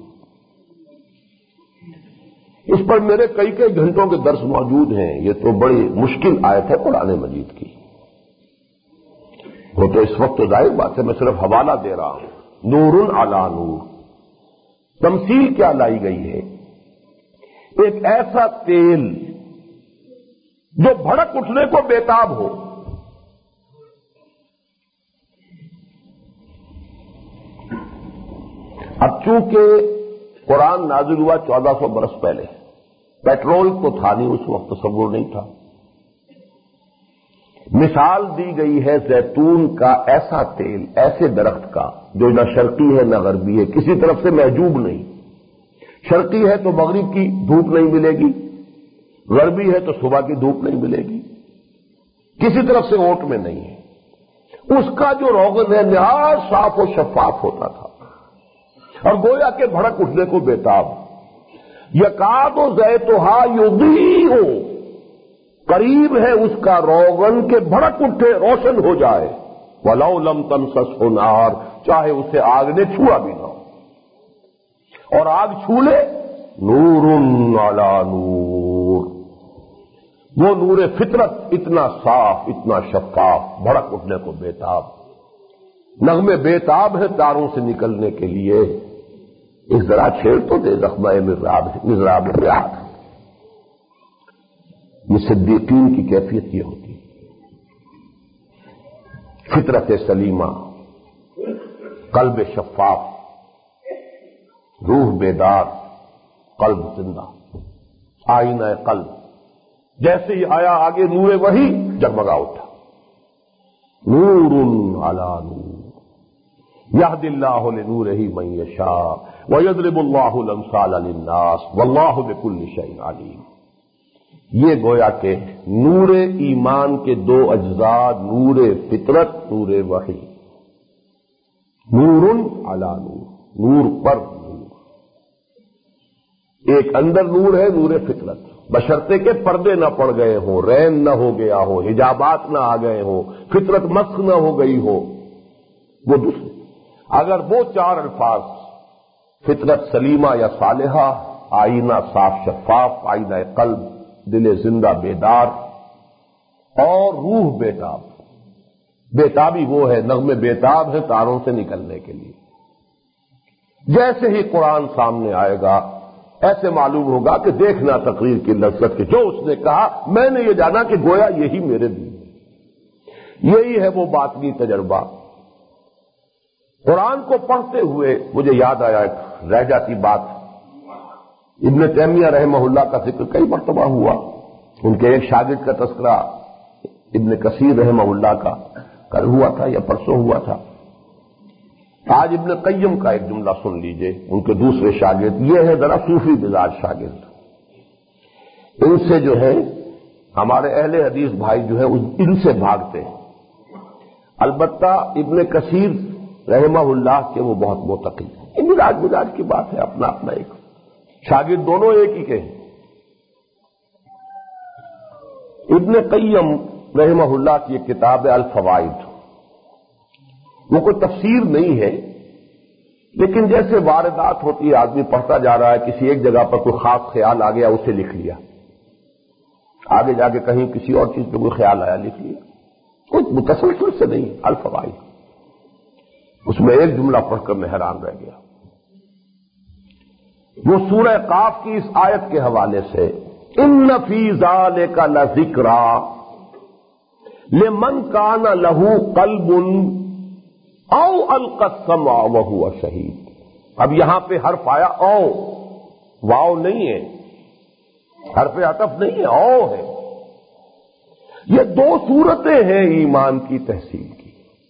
اس پر میرے کئی کئی گھنٹوں کے درس موجود ہیں، یہ تو بڑی مشکل آیت ہے قرآن مجید کی، وہ تو اس وقت تو ظاہر بات ہے میں صرف حوالہ دے رہا ہوں۔ نور علی نور، تمثیل کیا لائی گئی ہے؟ ایک ایسا تیل جو بھڑک اٹھنے کو بےتاب ہو، اب چونکہ قرآن نازل ہوا چودہ سو برس پہلے، پیٹرول تو تھا نہیں اس وقت، تصور نہیں تھا، مثال دی گئی ہے زیتون کا ایسا تیل، ایسے درخت کا جو نہ شرقی ہے نہ غربی ہے، کسی طرف سے محجوب نہیں، شرقی ہے تو مغرب کی دھوپ نہیں ملے گی، غربی ہے تو صبح کی دھوپ نہیں ملے گی، کسی طرف سے اوٹ میں نہیں ہے، اس کا جو روغن ہے نہایت صاف و شفاف ہوتا تھا اور گویا کے بھڑک اٹھنے کو بےتاب۔ یکاد زیتھا یضیء، قریب ہے اس کا روغن کہ بھڑک اٹھے، روشن ہو جائے، ولو لم تمسسہ نار، چاہے اسے آگ نے چھوا بھی نہ ہو، اور آگ چھو لے، نور علی نور، وہ نور فطرت اتنا صاف اتنا شفاف، بھڑک اٹھنے کو بےتاب، نغمے بےتاب ہے تاروں سے نکلنے کے لیے، اس ذرا چھیڑ تو دے زخمہ مضراب مضراب ریاض۔ یہ صدیقین کی کیفیت یہ ہوتی ہے، فطرت سلیمہ، قلب شفاف، روح بیدار، قلب زندہ، آئینہ قلب، جیسے ہی آیا آگے نور وحی جگمگا اٹھا، نور علی نور، یہد اللہ لنورہ من یشاء ویضرب اللہ الامثال للناس واللہ بکل شیء علیم۔ یہ گویا کہ نور ایمان کے دو اجزاء، نور فطرت، نور وحی، نور علی نور، نور پر نور، ایک اندر نور ہے نور فطرت، بشرطے کے پردے نہ پڑ گئے ہوں، رین نہ ہو گیا ہو، حجابات نہ آ گئے ہوں، فطرت مسخ نہ ہو گئی ہو، وہ دوسرے۔ اگر وہ چار الفاظ فطرت سلیمہ یا صالحہ، آئینہ صاف شفاف، آئینہ قلب، دل زندہ بیدار، اور روح بیتاب، بیتابی وہ ہے، نغمے بیتاب ہے تاروں سے نکلنے کے لیے، جیسے ہی قرآن سامنے آئے گا ایسے معلوم ہوگا کہ دیکھنا تقریر کی لذت کے، جو اس نے کہا میں نے یہ جانا کہ گویا یہی میرے دل میں، یہی ہے وہ باطنی تجربہ۔ قرآن کو پڑھتے ہوئے مجھے یاد آیا ایک رہ جاتی بات، ابن تیمیہ رحمہ اللہ کا ذکر کئی مرتبہ ہوا، ان کے ایک شاگرد کا تذکرہ ابن کثیر رحمہ اللہ کا کل ہوا تھا یا پرسوں ہوا تھا، آج ابن قیم کا ایک جملہ سن لیجئے، ان کے دوسرے شاگرد، یہ ہے ذرا صوفی مزاج شاگرد، ان سے جو ہے ہمارے اہل حدیث بھائی جو ہے ان سے بھاگتے ہیں، البتہ ابن کثیر رحمہ اللہ کے وہ بہت متقی ہیں، مزاج مزاج کی بات ہے، اپنا اپنا ایک شاگرد دونوں ایک ہی کے ہیں۔ ابن قیم رحمہ اللہ کی ایک کتاب ہے الفوائد، وہ کوئی تفسیر نہیں ہے، لیکن جیسے واردات ہوتی ہے، آدمی پڑھتا جا رہا ہے، کسی ایک جگہ پر کوئی خاص خیال آ گیا اسے لکھ لیا، آگے جا کے کہیں کسی اور چیز پہ کوئی خیال آیا لکھ لیا، کوئی متسلسل سے نہیں، الفوائد۔ اس میں ایک جملہ پڑھ کر میں حیران رہ گیا، وہ سورہ قاف کی اس آیت کے حوالے سے، ان فی ذالک لذکری لمن کان لہ قلب او القی السمع وہو شہید۔ اب یہاں پہ حرف آیا او، واو نہیں ہے، حرف عطف نہیں ہے، او ہے۔ یہ دو صورتیں ہیں ایمان کی تحصیل کی،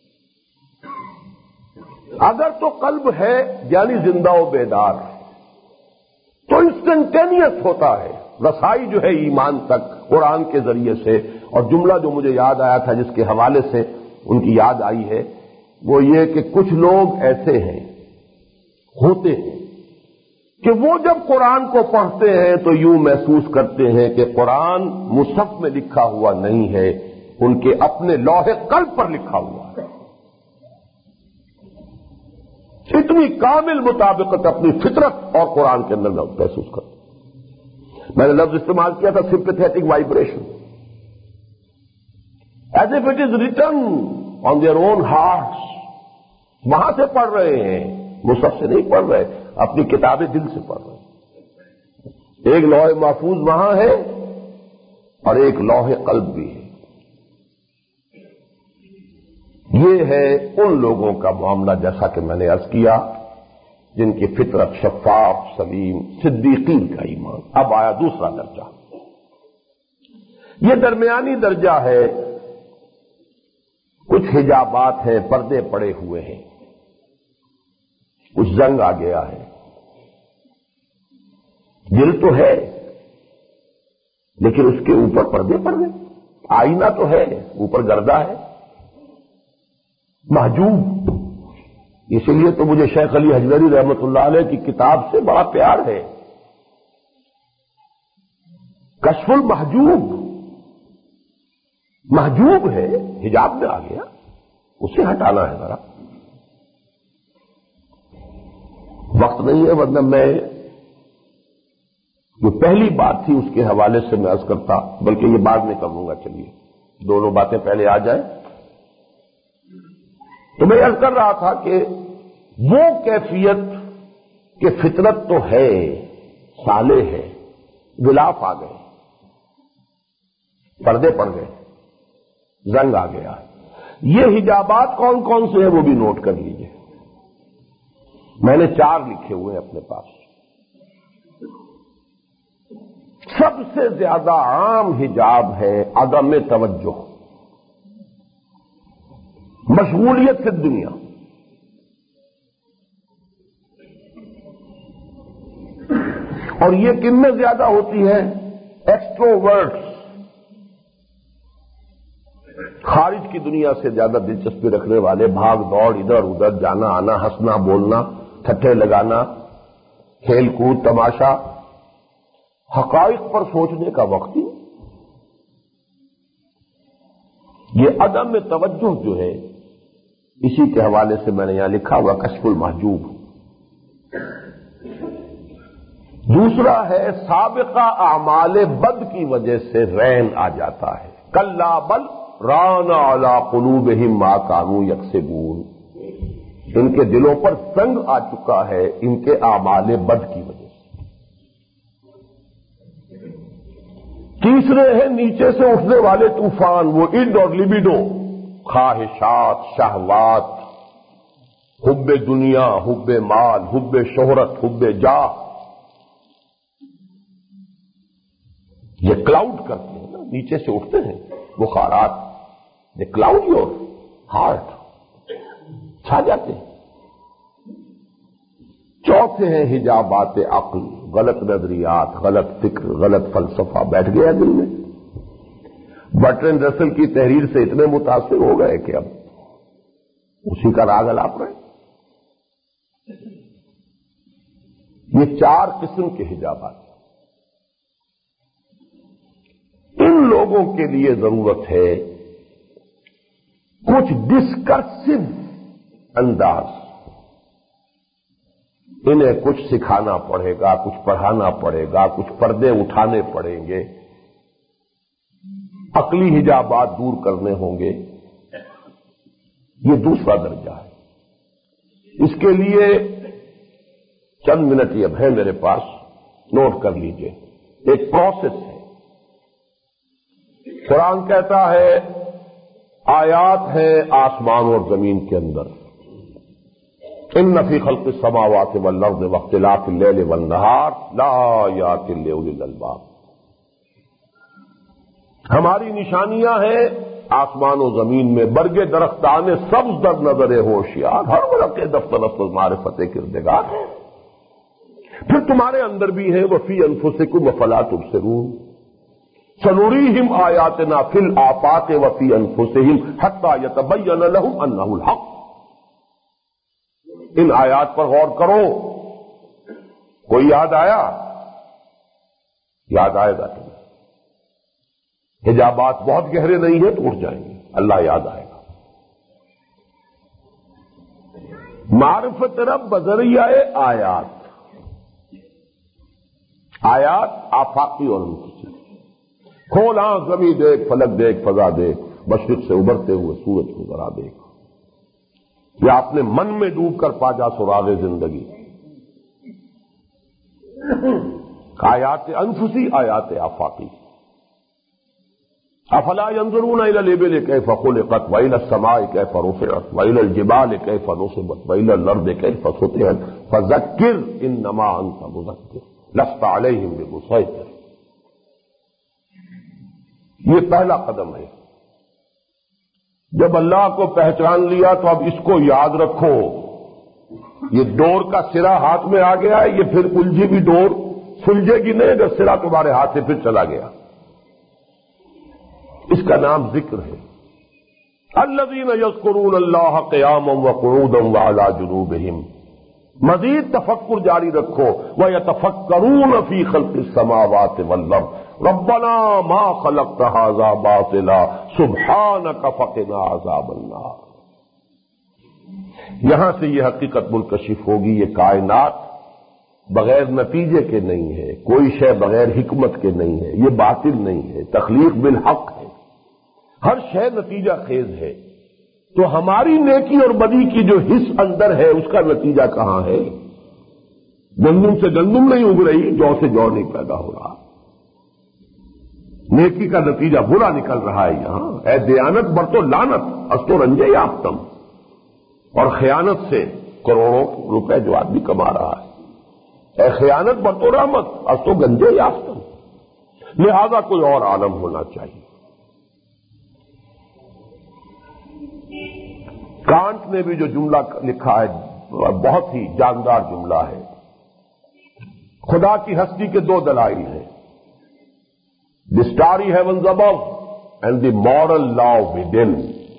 اگر تو قلب ہے یعنی زندہ و بیدار تو انسٹنٹینیس ہوتا ہے رسائی جو ہے ایمان تک قرآن کے ذریعے سے۔ اور جملہ جو مجھے یاد آیا تھا جس کے حوالے سے ان کی یاد آئی ہے وہ یہ کہ کچھ لوگ ایسے ہیں ہوتے ہیں کہ وہ جب قرآن کو پڑھتے ہیں تو یوں محسوس کرتے ہیں کہ قرآن مصحف میں لکھا ہوا نہیں ہے، ان کے اپنے لوح قلب پر لکھا ہوا ہے. اتنی کامل مطابقت اپنی فطرت اور قرآن کے اندر محسوس کرتے. میں نے لفظ استعمال کیا تھا sympathetic vibration. As if it is written on their own hearts. وہاں سے پڑھ رہے ہیں، مصحف سے نہیں پڑھ رہے، اپنی کتابیں دل سے پڑھ رہے ہیں. ایک لوح محفوظ وہاں ہے اور ایک لوح قلب بھی ہے. یہ ہے ان لوگوں کا معاملہ جیسا کہ میں نے عرض کیا جن کی فطرت شفاف سلیم، صدیقین کا ایمان. اب آیا دوسرا درجہ. یہ درمیانی درجہ ہے. کچھ حجابات ہیں، پردے پڑے ہوئے ہیں، کچھ زنگ آ گیا ہے. دل تو ہے لیکن اس کے اوپر پردے پڑ گئے. آئینہ تو ہے، اوپر گردہ ہے، محجوب. اسی لیے تو مجھے شیخ علی حجویری رحمۃ اللہ علیہ کی کتاب سے بڑا پیار ہے. کشف المحجوب. محجوب ہے، حجاب میں آ گیا، اسے ہٹانا ہے ذرا. وقت نہیں ہے ورنہ میں جو پہلی بات تھی اس کے حوالے سے میں عرض کرتا، بلکہ یہ بعد میں کر لوں گا. چلیے دونوں باتیں پہلے آ جائیں. تو میں عرض کر رہا تھا کہ وہ کیفیت کہ فطرت تو ہے، صالح ہے، غلاف آ گئے، پردے پڑ گئے، زنگ آ گیا. یہ حجابات کون کون سے ہیں وہ بھی نوٹ کر لیجئے. میں نے چار لکھے ہوئے ہیں اپنے پاس. سب سے زیادہ عام حجاب ہے عدم توجہ، مشغولیت فی الدنیا. اور یہ کن میں زیادہ ہوتی ہے؟ ایکسٹروورٹس، خارج کی دنیا سے زیادہ دلچسپی رکھنے والے، بھاگ دوڑ، ادھر ادھر جانا آنا، ہنسنا بولنا، ٹھٹھے لگانا، کھیل کود تماشا، حقائق پر سوچنے کا وقت ہی. یہ عدم توجہ جو ہے اسی کے حوالے سے میں نے یہاں لکھا ہوا کشف المحجوب. دوسرا ہے سابقہ اعمال بد کی وجہ سے رین آ جاتا ہے. کلا بل ران علی قلوبہم ما کانوا یکسبون. ان کے دلوں پر زنگ آ چکا ہے ان کے اعمال بد کی وجہ سے. تیسرے ہیں نیچے سے اٹھنے والے طوفان، وہ اڈ اور لبیڈو، خواہشات، شہوات، حب دنیا، حب مال، حب شہرت، حب جاہ. یہ کلاؤڈ کرتے ہیں نا، نیچے سے اٹھتے ہیں بخارات، دے کلاؤڈ یور ہارٹ، چھا جاتے ہیں. چوتھے ہیں حجابات عقل، غلط نظریات، غلط فکر، غلط فلسفہ بیٹھ گیا دل میں. برٹرینڈ رسل کی تحریر سے اتنے متاثر ہو گئے کہ اب اسی کا راگ الاپ رہے. یہ چار قسم کے حجابات. ان لوگوں کے لیے ضرورت ہے کچھ ڈسکرسو انداز. انہیں کچھ سکھانا پڑے گا، کچھ پڑھانا پڑے گا، کچھ پردے اٹھانے پڑیں گے، عقلی حجابات دور کرنے ہوں گے. یہ دوسرا درجہ ہے. اس کے لیے چند منٹ اب ہے میرے پاس، نوٹ کر لیجئے. ایک پروسیس ہے. قرآن کہتا ہے آیات ہیں آسمان اور زمین کے اندر. ان فی خلق السماوات والارض واختلاف اللیل والنہار لآیات لأولی الالباب. ہماری نشانیاں ہیں آسمان و زمین میں، برگ درختان سبز در نظر ہوشیار، ہر ورق دفتر افز معرفت کردگار. پھر تمہارے اندر بھی ہے وفی انفسکم افلا تبصرون سنریہم آیاتنا فی الآفاق وفی انفسہم حتی یتبین لہم انہ الحق. ان آیات پر غور کرو. کوئی یاد آیا؟ یاد آئے گا تمہیں. حجابات بہت گہرے نہیں ہیں تو اٹھ جائیں گے، اللہ یاد آئے گا۔ معرفت رب بذریعہ آیات، آیات آفاقی اور انفسی، کھول آنکھ زمین دیکھ، فلک دیکھ، فضا دیکھ، مشرق سے ابھرتے ہوئے سورج کو ذرا دیکھ، یا اپنے من میں ڈوب کر پا جا سراغ زندگی۔ آیات انفسی، آیات آفاقی۔ افلا ينظرون الى الابل كيف خلقت والى السماء كيف رفعت والى الجبال كيف نصبت والى الارض كيف سطحت فذكر انما انت مذكر لست عليهم بمسيطر۔ یہ پہلا قدم ہے۔ جب اللہ کو پہچان لیا تو اب اس کو یاد رکھو، یہ ڈور کا سرا ہاتھ میں آ گیا ہے، یہ پھر الجھی بھی ڈور سلجھے گی نہیں اگر سرا تمہارے ہاتھ سے پھر چلا گیا۔ اس کا نام ذکر ہے۔ الذین یذکرون اللہ قیاما وقعودا وعلی جنوبہم، مزید تفکر جاری رکھو۔ ویتفکرون فی خلق السماوات والارض ربنا ما خلقت ھذا باطلا سبحانک فقنا عذاب النار۔ یہاں سے یہ حقیقت منکشف ہوگی، یہ کائنات بغیر نتیجے کے نہیں ہے، کوئی شے بغیر حکمت کے نہیں ہے، یہ باطل نہیں ہے، تخلیق بالحق ہے، ہر شے نتیجہ خیز ہے۔ تو ہماری نیکی اور بدی کی جو حص اندر ہے اس کا نتیجہ کہاں ہے؟ گندم سے گندم نہیں اگ رہی، جو سے جو نہیں پیدا ہو رہا۔ نیکی کا نتیجہ برا نکل رہا ہے یہاں۔ اے دیانت برتو لانت استو رنجے یافتم، اور خیانت سے کروڑوں روپے جو آدمی کما رہا ہے۔ اے خیانت برتو رحمت استو گنجے یافتم۔ لہذا کوئی اور عالم ہونا چاہیے۔ کانٹ نے بھی جو جملہ لکھا ہے بہت ہی جاندار جملہ ہے۔ خدا کی ہستی کے دو دلائل ہیں، the starry heavens above and the moral law within,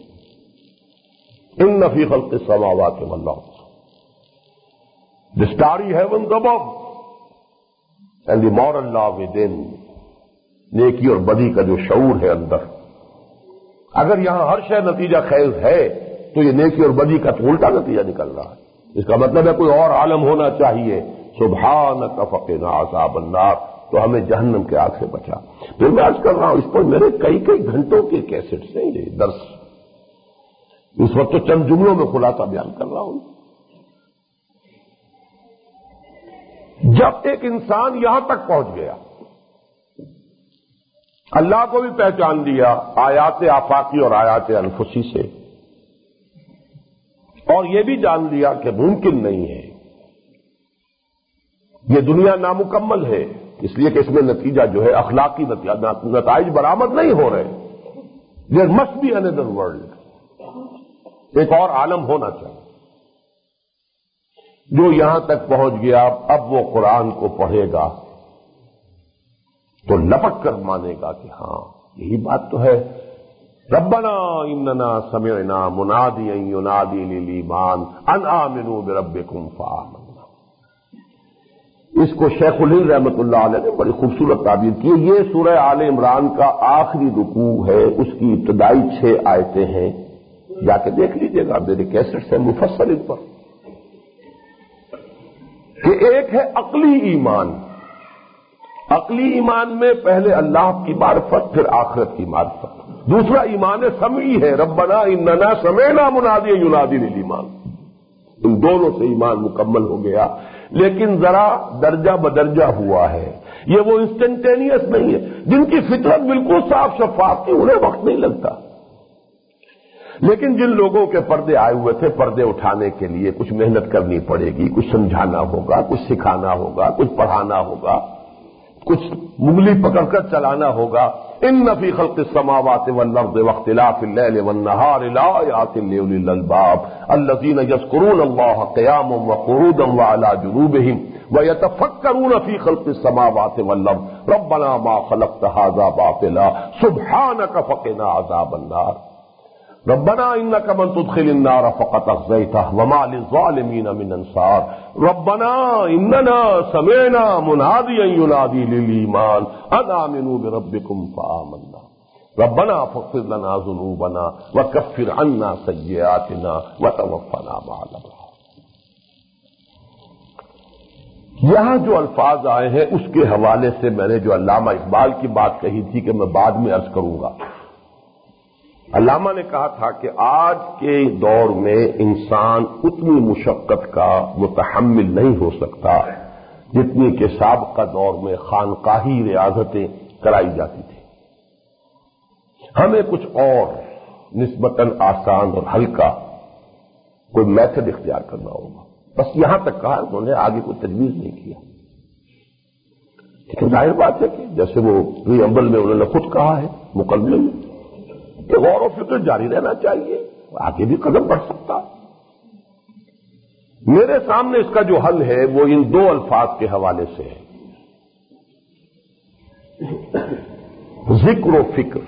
ان فی خلق السماوات والارض۔ The starry heavens above and the moral law within, نیکی اور بدی کا جو شعور ہے اندر۔ اگر یہاں ہر شے نتیجہ خیز ہے تو یہ نیکی اور بدی کا تو الٹا نتیجہ نکل رہا ہے۔ اس کا مطلب ہے کوئی اور عالم ہونا چاہیے۔ سبحانک فقنا عذاب النار، تو ہمیں جہنم کے آگ سے بچا۔ پھر میں عرض کر رہا ہوں، اس پر میرے کئی کئی گھنٹوں کے کیسٹس ہیں یہ درس، اس وقت تو چند جملوں میں خلاصہ بیان کر رہا ہوں۔ جب ایک انسان یہاں تک پہنچ گیا، اللہ کو بھی پہچان لیا آیات آفاقی اور آیات انفسی سے، اور یہ بھی جان لیا کہ ممکن نہیں ہے، یہ دنیا نامکمل ہے، اس لیے کہ اس میں نتیجہ جو ہے اخلاقی نتائج برآمد نہیں ہو رہے۔ There must be another world, ایک اور عالم ہونا چاہیے۔ جو یہاں تک پہنچ گیا اب وہ قرآن کو پڑھے گا تو لپٹ کر مانے گا کہ ہاں یہی بات تو ہے۔ ربنا اننا سمعنا منادیا ینادی للایمان ان آمنوا بربکم فآمنا۔ اس کو شیخ الہند رحمۃ اللہ علیہ نے بڑی خوبصورت تعبیر کی ہے۔ یہ سورہ آل عمران کا آخری رکوع ہے، اس کی ابتدائی چھ آیتیں ہیں، جا کے دیکھ لیجیے گا، میرے کیسٹ سے مفصل ان پر، کہ ایک ہے عقلی ایمان۔ عقلی ایمان میں پہلے اللہ کی معرفت، پھر آخرت کی معرفت۔ دوسرا ایمان سمعی ہے، ربنا اننا سمعنا منادیا ینادی للایمان۔ ان دونوں سے ایمان مکمل ہو گیا، لیکن ذرا درجہ بدرجہ ہوا ہے۔ یہ وہ انسٹنٹینیس نہیں ہے۔ جن کی فطرت بالکل صاف شفاف تھی انہیں وقت نہیں لگتا، لیکن جن لوگوں کے پردے آئے ہوئے تھے، پردے اٹھانے کے لیے کچھ محنت کرنی پڑے گی، کچھ سمجھانا ہوگا، کچھ سکھانا ہوگا، کچھ پڑھانا ہوگا، کچھ مغلی پکڑ کر چلانا ہوگا۔ ان فی خلق السماوات والارض واختلاف اللیل والنہار لآیات لأولی الالباب الذین یذکرون اللہ قیاما وقعودا وعلی جنوبہم ویتفکرون فی خلق السماوات والارض ربنا ما خلقت ھذا باطلا سبحانک فقنا عذاب النار۔ ربنا انك من تدخل النار فقد اخزيته وما للظالمين من انصار ربنا اننا سمعنا مناديا ينادي للايمان ان امنوا بربكم فآمنا۔ ربنا فاغفر لنا ذنوبنا وکفر عنا سیئاتنا وتوفنا مع الابرار۔ یہاں جو الفاظ آئے ہیں اس کے حوالے سے میں نے جو علامہ اقبال کی بات کہی تھی کہ میں بعد میں عرض کروں گا، علامہ نے کہا تھا کہ آج کے دور میں انسان اتنی مشقت کا متحمل نہیں ہو سکتا جتنی کہ سابقہ دور میں خانقاہی ریاضتیں کرائی جاتی تھی۔ ہمیں کچھ اور نسبتاً آسان اور ہلکا کوئی میتھڈ اختیار کرنا ہوگا، بس یہاں تک کہا، انہوں نے آگے کوئی تجویز نہیں کیا۔ لیکن ظاہر بات ہے کہ جیسے وہ پری عمل میں انہوں نے خود کہا ہے مقدمے میں کہ غور و فکر جاری رہنا چاہیے، آگے بھی قدم بڑھ سکتا ہے۔ میرے سامنے اس کا جو حل ہے وہ ان دو الفاظ کے حوالے سے ہے، ذکر و فکر۔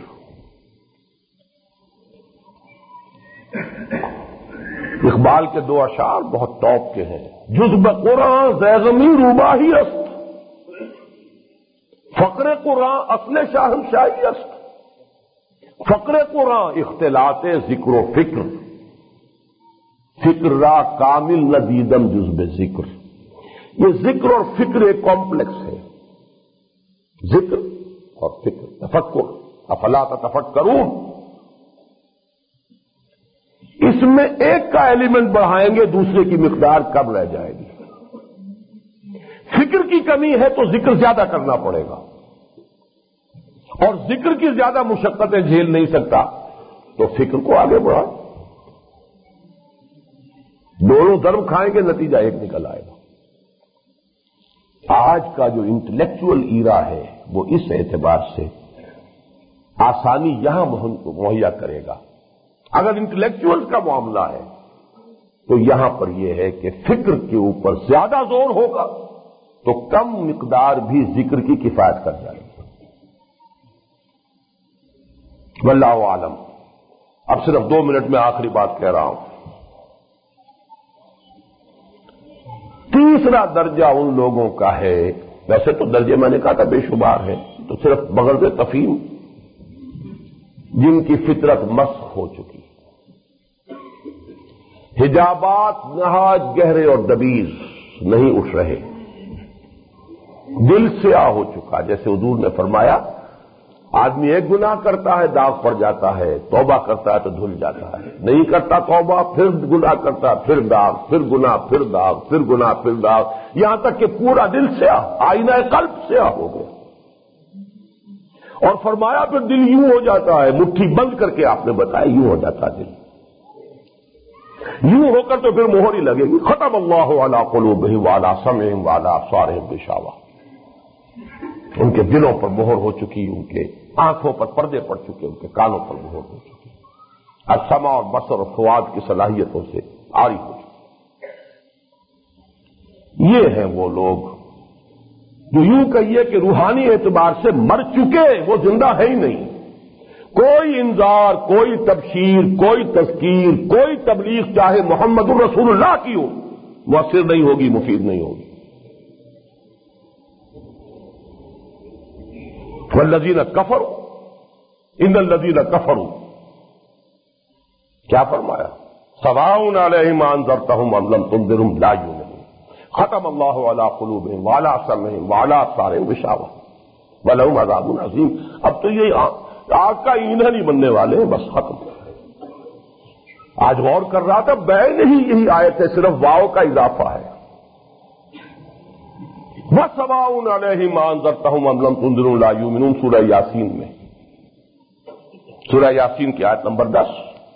اقبال کے دو اشعار بہت ٹاپ کے ہیں، جز بقرآن زیغمی روباہی است، فقر قرآن اصل شاہنشاہی است، فقر قرآن اختلاط ذکر و فکر، فکر را کامل ندیدم جز بے ذکر۔ یہ ذکر اور فکر ایک کمپلیکس ہے، ذکر اور فکر، تفکر، افلا تتفکرون۔ اس میں ایک کا ایلیمنٹ بڑھائیں گے دوسرے کی مقدار کم رہ جائے گی۔ فکر کی کمی ہے تو ذکر زیادہ کرنا پڑے گا، اور ذکر کی زیادہ مشقتیں جھیل نہیں سکتا تو فکر کو آگے بڑھا، دونوں ضرب کھائیں گے نتیجہ ایک نکل آئے گا۔ آج کا جو انٹلیکچوئل ایرا ہے وہ اس اعتبار سے آسانی یہاں مہیا کرے گا۔ اگر انٹلیکچوئل کا معاملہ ہے تو یہاں پر یہ ہے کہ فکر کے اوپر زیادہ زور ہوگا تو کم مقدار بھی ذکر کی کفایت کر جائے گی۔ واللہ عالم۔ اب صرف دو منٹ میں آخری بات کہہ رہا ہوں۔ تیسرا درجہ ان لوگوں کا ہے، ویسے تو درجے میں نے کہا تھا بے شمار ہے، تو صرف بغرض تفہیم، جن کی فطرت مسخ ہو چکی، حجابات نہایت گہرے اور دبیر نہیں اٹھ رہے، دل سیاہ ہو چکا، جیسے حضور نے فرمایا آدمی ایک گناہ کرتا ہے داغ پڑ جاتا ہے، توبہ کرتا ہے تو دھل جاتا ہے، نہیں کرتا توبہ پھر گناہ کرتا ہے، پھر داغ، پھر گناہ، پھر داغ، پھر گناہ، پھر داغ، یہاں تک کہ پورا دل سیاہ، آئینہ قلب سیاہ ہو گیا۔ اور فرمایا پھر دل یوں ہو جاتا ہے، مٹھی بند کر کے آپ نے بتایا یوں ہو جاتا ہے دل، یوں ہو کر تو پھر مہر ہی لگے گی، ختم اللہ علی قلوبہم وعلی سمعہم وعلی ابصارہم غشاوہ، ان کے دلوں پر مہر ہو چکی، ان کے آنکھوں پر پردے پڑ چکے، ان کے کانوں پر مہر ہو چکی، السمع اور بصر اور فؤاد کی صلاحیتوں سے عاری ہو چکی۔ یہ ہیں وہ لوگ جو یوں کہیے کہ روحانی اعتبار سے مر چکے، وہ زندہ ہے ہی نہیں۔ کوئی انذار، کوئی تبشیر، کوئی تذکیر، کوئی تبلیغ چاہے محمد الرسول اللہ کی ہو، مؤثر نہیں ہوگی، مفید نہیں ہوگی۔ والذین کفروا ان الذین کفروا، کیا فرمایا؟ سواء علیہم انذرتہم ام لم تنذرہم لا یؤمنون، ختم اللہ علی قلوبہم وعلی سمعہم وعلی ابصارہم غشاوہ ولہم عذاب عظیم۔ اب تو یہ آگ کا ایندھن ہی بننے والے ہیں، بس ختم۔ آج غور کر رہا تھا، بین ہی یہی آیت ہے، صرف واو کا اضافہ ہے۔ وَسَوَاءٌ عَلَيْهِمْ أَنذَرْتَهُمْ أَمْ لَمْ تُنذِرْهُمْ لَا يُؤْمِنُونَ، سورہ یاسین میں، سورہ یاسین کی آیت نمبر دس۔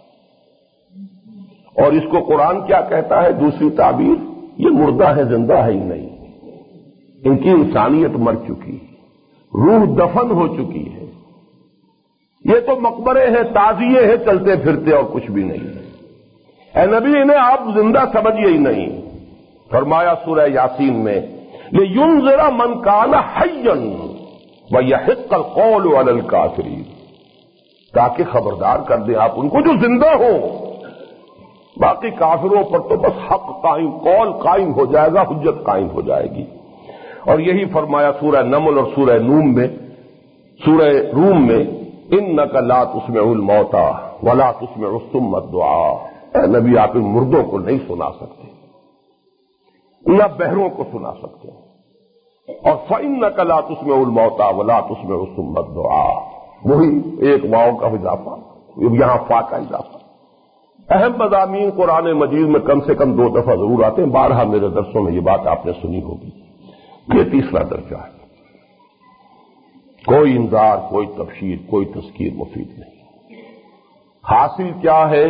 اور اس کو قرآن کیا کہتا ہے؟ دوسری تعبیر، یہ مردہ ہے، زندہ ہے ہی نہیں، ان کی انسانیت مر چکی، روح دفن ہو چکی ہے، یہ تو مقبرے ہیں، تعزیے ہیں، چلتے پھرتے اور کچھ بھی نہیں ہے۔ اے نبی انہیں آپ زندہ سمجھیے ہی نہیں۔ فرمایا سورہ یاسین میں لِيُنذِرَ مَنْ كَانَ حَيًّا وَيَحِقَّ الْقَوْلُ عَلَى الْكَافِرِينَ، تاکہ خبردار کر دیں آپ ان کو جو زندہ ہوں، باقی کافروں پر تو بس حق قائم، قول قائم ہو جائے گا، حجت قائم ہو جائے گی۔ اور یہی فرمایا سورہ نمل اور سورہ نوم میں، سورہ روم میں انک لا تسمع الموتى ولا تسمع الصم الدعاء، اے نبی آپ ان مردوں کو نہیں سنا سکتے نہ بہروں کو سنا سکتے، اور فإنک لا تسمع الموتى ولا تسمع الصم الدعاء، وہی ایک واو کا اضافہ، یہاں فا کا اضافہ۔ اہم مضامین قرآن مجید میں کم سے کم دو دفعہ ضرور آتے ہیں، بارہا میرے درسوں میں یہ بات آپ نے سنی ہوگی۔ یہ تیسرا درجہ ہے، کوئی انذار، کوئی تبشیر، کوئی تذکیر مفید نہیں۔ حاصل کیا ہے؟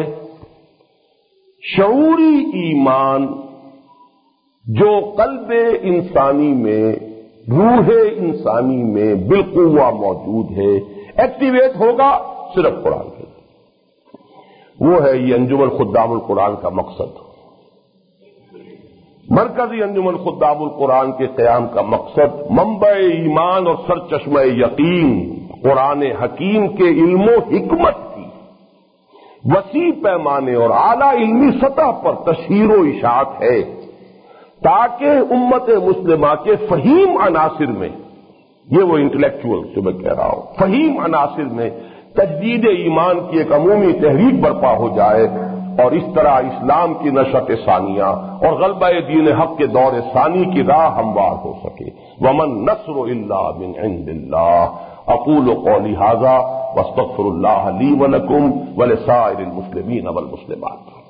شعوری ایمان جو قلب انسانی میں، روح انسانی میں بالقوہ موجود ہے، ایکٹیویٹ ہوگا صرف قرآن کے، وہ ہے یہ انجمن خدام القرآن کا مقصد۔ مرکزی انجمن خدام القرآن کے قیام کا مقصد منبع ایمان اور سرچشمہ یقین قرآن حکیم کے علم و حکمت کی وسیع پیمانے اور اعلی علمی سطح پر تشہیر و اشاعت ہے، تاکہ امت مسلمہ کے فہیم عناصر میں، یہ وہ انٹلیکچوئل جو میں کہہ رہا ہوں، فہیم عناصر میں تجدید ایمان کی ایک عمومی تحریک برپا ہو جائے، اور اس طرح اسلام کی نشأت ثانیہ اور غلبہ دین حق کے دور ثانی کی راہ ہموار ہو سکے۔ ومن نصر الا من عند اللہ۔ اقول قولی ھذا واستغفر اللہ لی ولکم ولسائر المسلمین والمسلمات۔